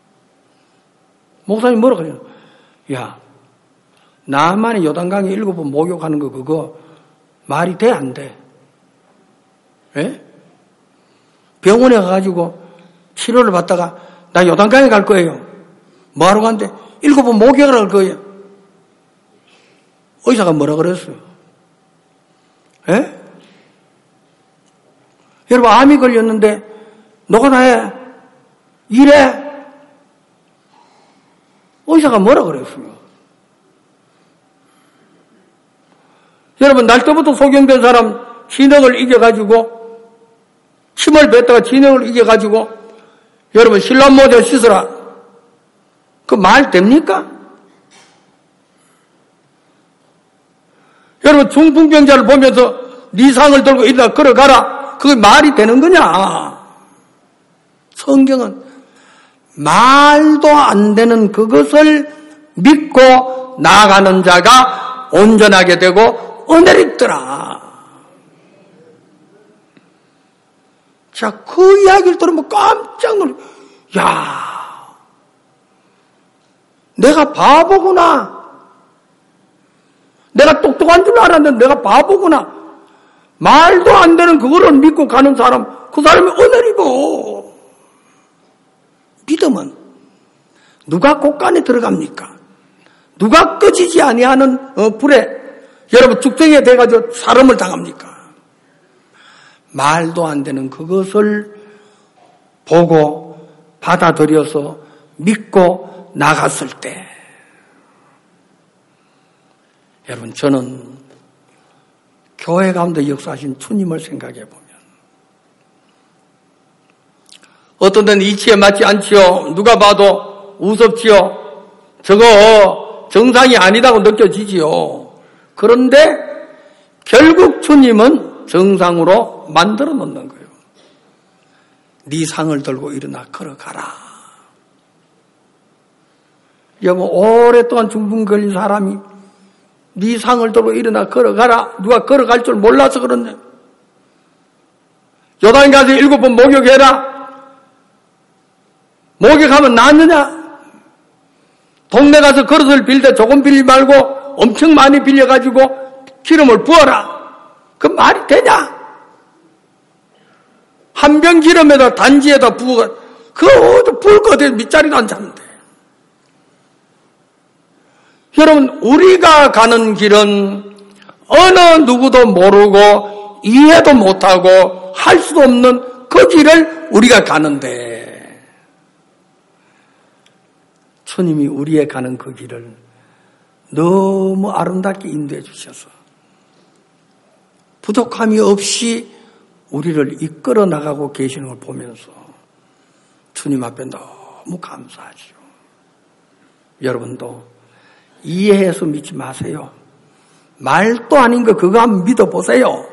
목사님 뭐라고 그래요? 야, 나만이 요단강에 일곱 번 목욕하는 거 그거 말이 돼, 안 돼? 예? 병원에 가가지고 치료를 받다가 나 요단강에 갈 거예요. 뭐하러 간대? 일곱 번 목욕을 할 거예요. 의사가 뭐라 그랬어요? 예? 여러분 암이 걸렸는데 너가 다 해. 이래. 의사가 뭐라 그랬어요? 여러분 날 때부터 소경된 사람 진흙을 이겨가지고 침을 뱉다가 진흙을 이겨가지고 여러분 신랑 모자 씻으라. 그 말 됩니까? 여러분, 중풍병자를 보면서 네 상을 들고 일어나 걸어가라. 그게 말이 되는 거냐? 성경은 말도 안 되는 그것을 믿고 나아가는 자가 온전하게 되고 은혜를 입더라. 자, 그 이야기를 들으면 깜짝 놀라. 야, 내가 바보구나. 내가 똑똑한 줄 알았는데 내가 바보구나. 말도 안 되는 그거를 믿고 가는 사람, 그 사람이 은혜를 입어. 믿음은 누가 곳간에 들어갑니까? 누가 꺼지지 아니하는 어, 불에 여러분 죽정에 돼가지고 사람을 당합니까? 말도 안 되는 그것을 보고 받아들여서 믿고 나갔을 때, 여러분, 저는 교회 가운데 역사하신 주님을 생각해 보면 어떤 데는 이치에 맞지 않지요. 누가 봐도 우습지요. 저거 정상이 아니다고 느껴지지요. 그런데 결국 주님은 정상으로 만들어 놓는 거예요. 네 상을 들고 일어나 걸어가라. 여보, 오랫동안 중풍 걸린 사람이 네 상을 들고 일어나 걸어가라. 누가 걸어갈 줄 몰라서 그러네. 요단 가서 일곱 번 목욕해라. 목욕하면 낫느냐? 동네 가서 그릇을 빌 때 조금 빌리지 말고 엄청 많이 빌려가지고 기름을 부어라. 그 말이 되냐? 한 병 기름에다 단지에다 부어, 그 어디 불 거대 밑자리도 안 잡는데. 여러분, 우리가 가는 길은 어느 누구도 모르고 이해도 못하고 할 수도 없는 그 길을 우리가 가는데, 주님이 우리의 가는 그 길을 너무 아름답게 인도해 주셔서 부족함이 없이 우리를 이끌어 나가고 계시는 걸 보면서 주님 앞에 너무 감사하죠. 여러분도 이해해서 믿지 마세요. 말도 아닌 거 그거 한번 믿어보세요.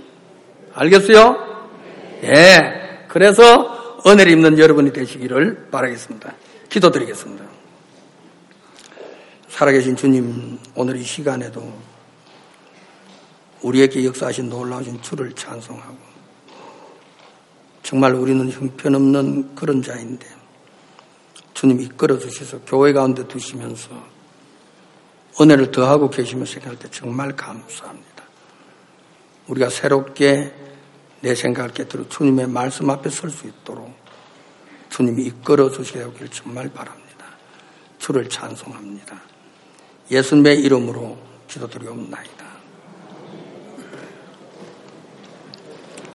알겠어요? 예. 그래서 은혜를 입는 여러분이 되시기를 바라겠습니다. 기도드리겠습니다. 살아계신 주님, 오늘 이 시간에도 우리에게 역사하신 놀라우신 주를 찬송하고, 정말 우리는 형편없는 그런 자인데 주님 이끌어 주셔서 교회 가운데 두시면서 은혜를 더하고 계시며 생각할 때 정말 감사합니다. 우리가 새롭게 내 생각을 깨뜨려 주님의 말씀 앞에 설 수 있도록 주님이 이끌어 주셔야 하길 정말 바랍니다. 주를 찬송합니다. 예수님의 이름으로 기도드리옵나이다.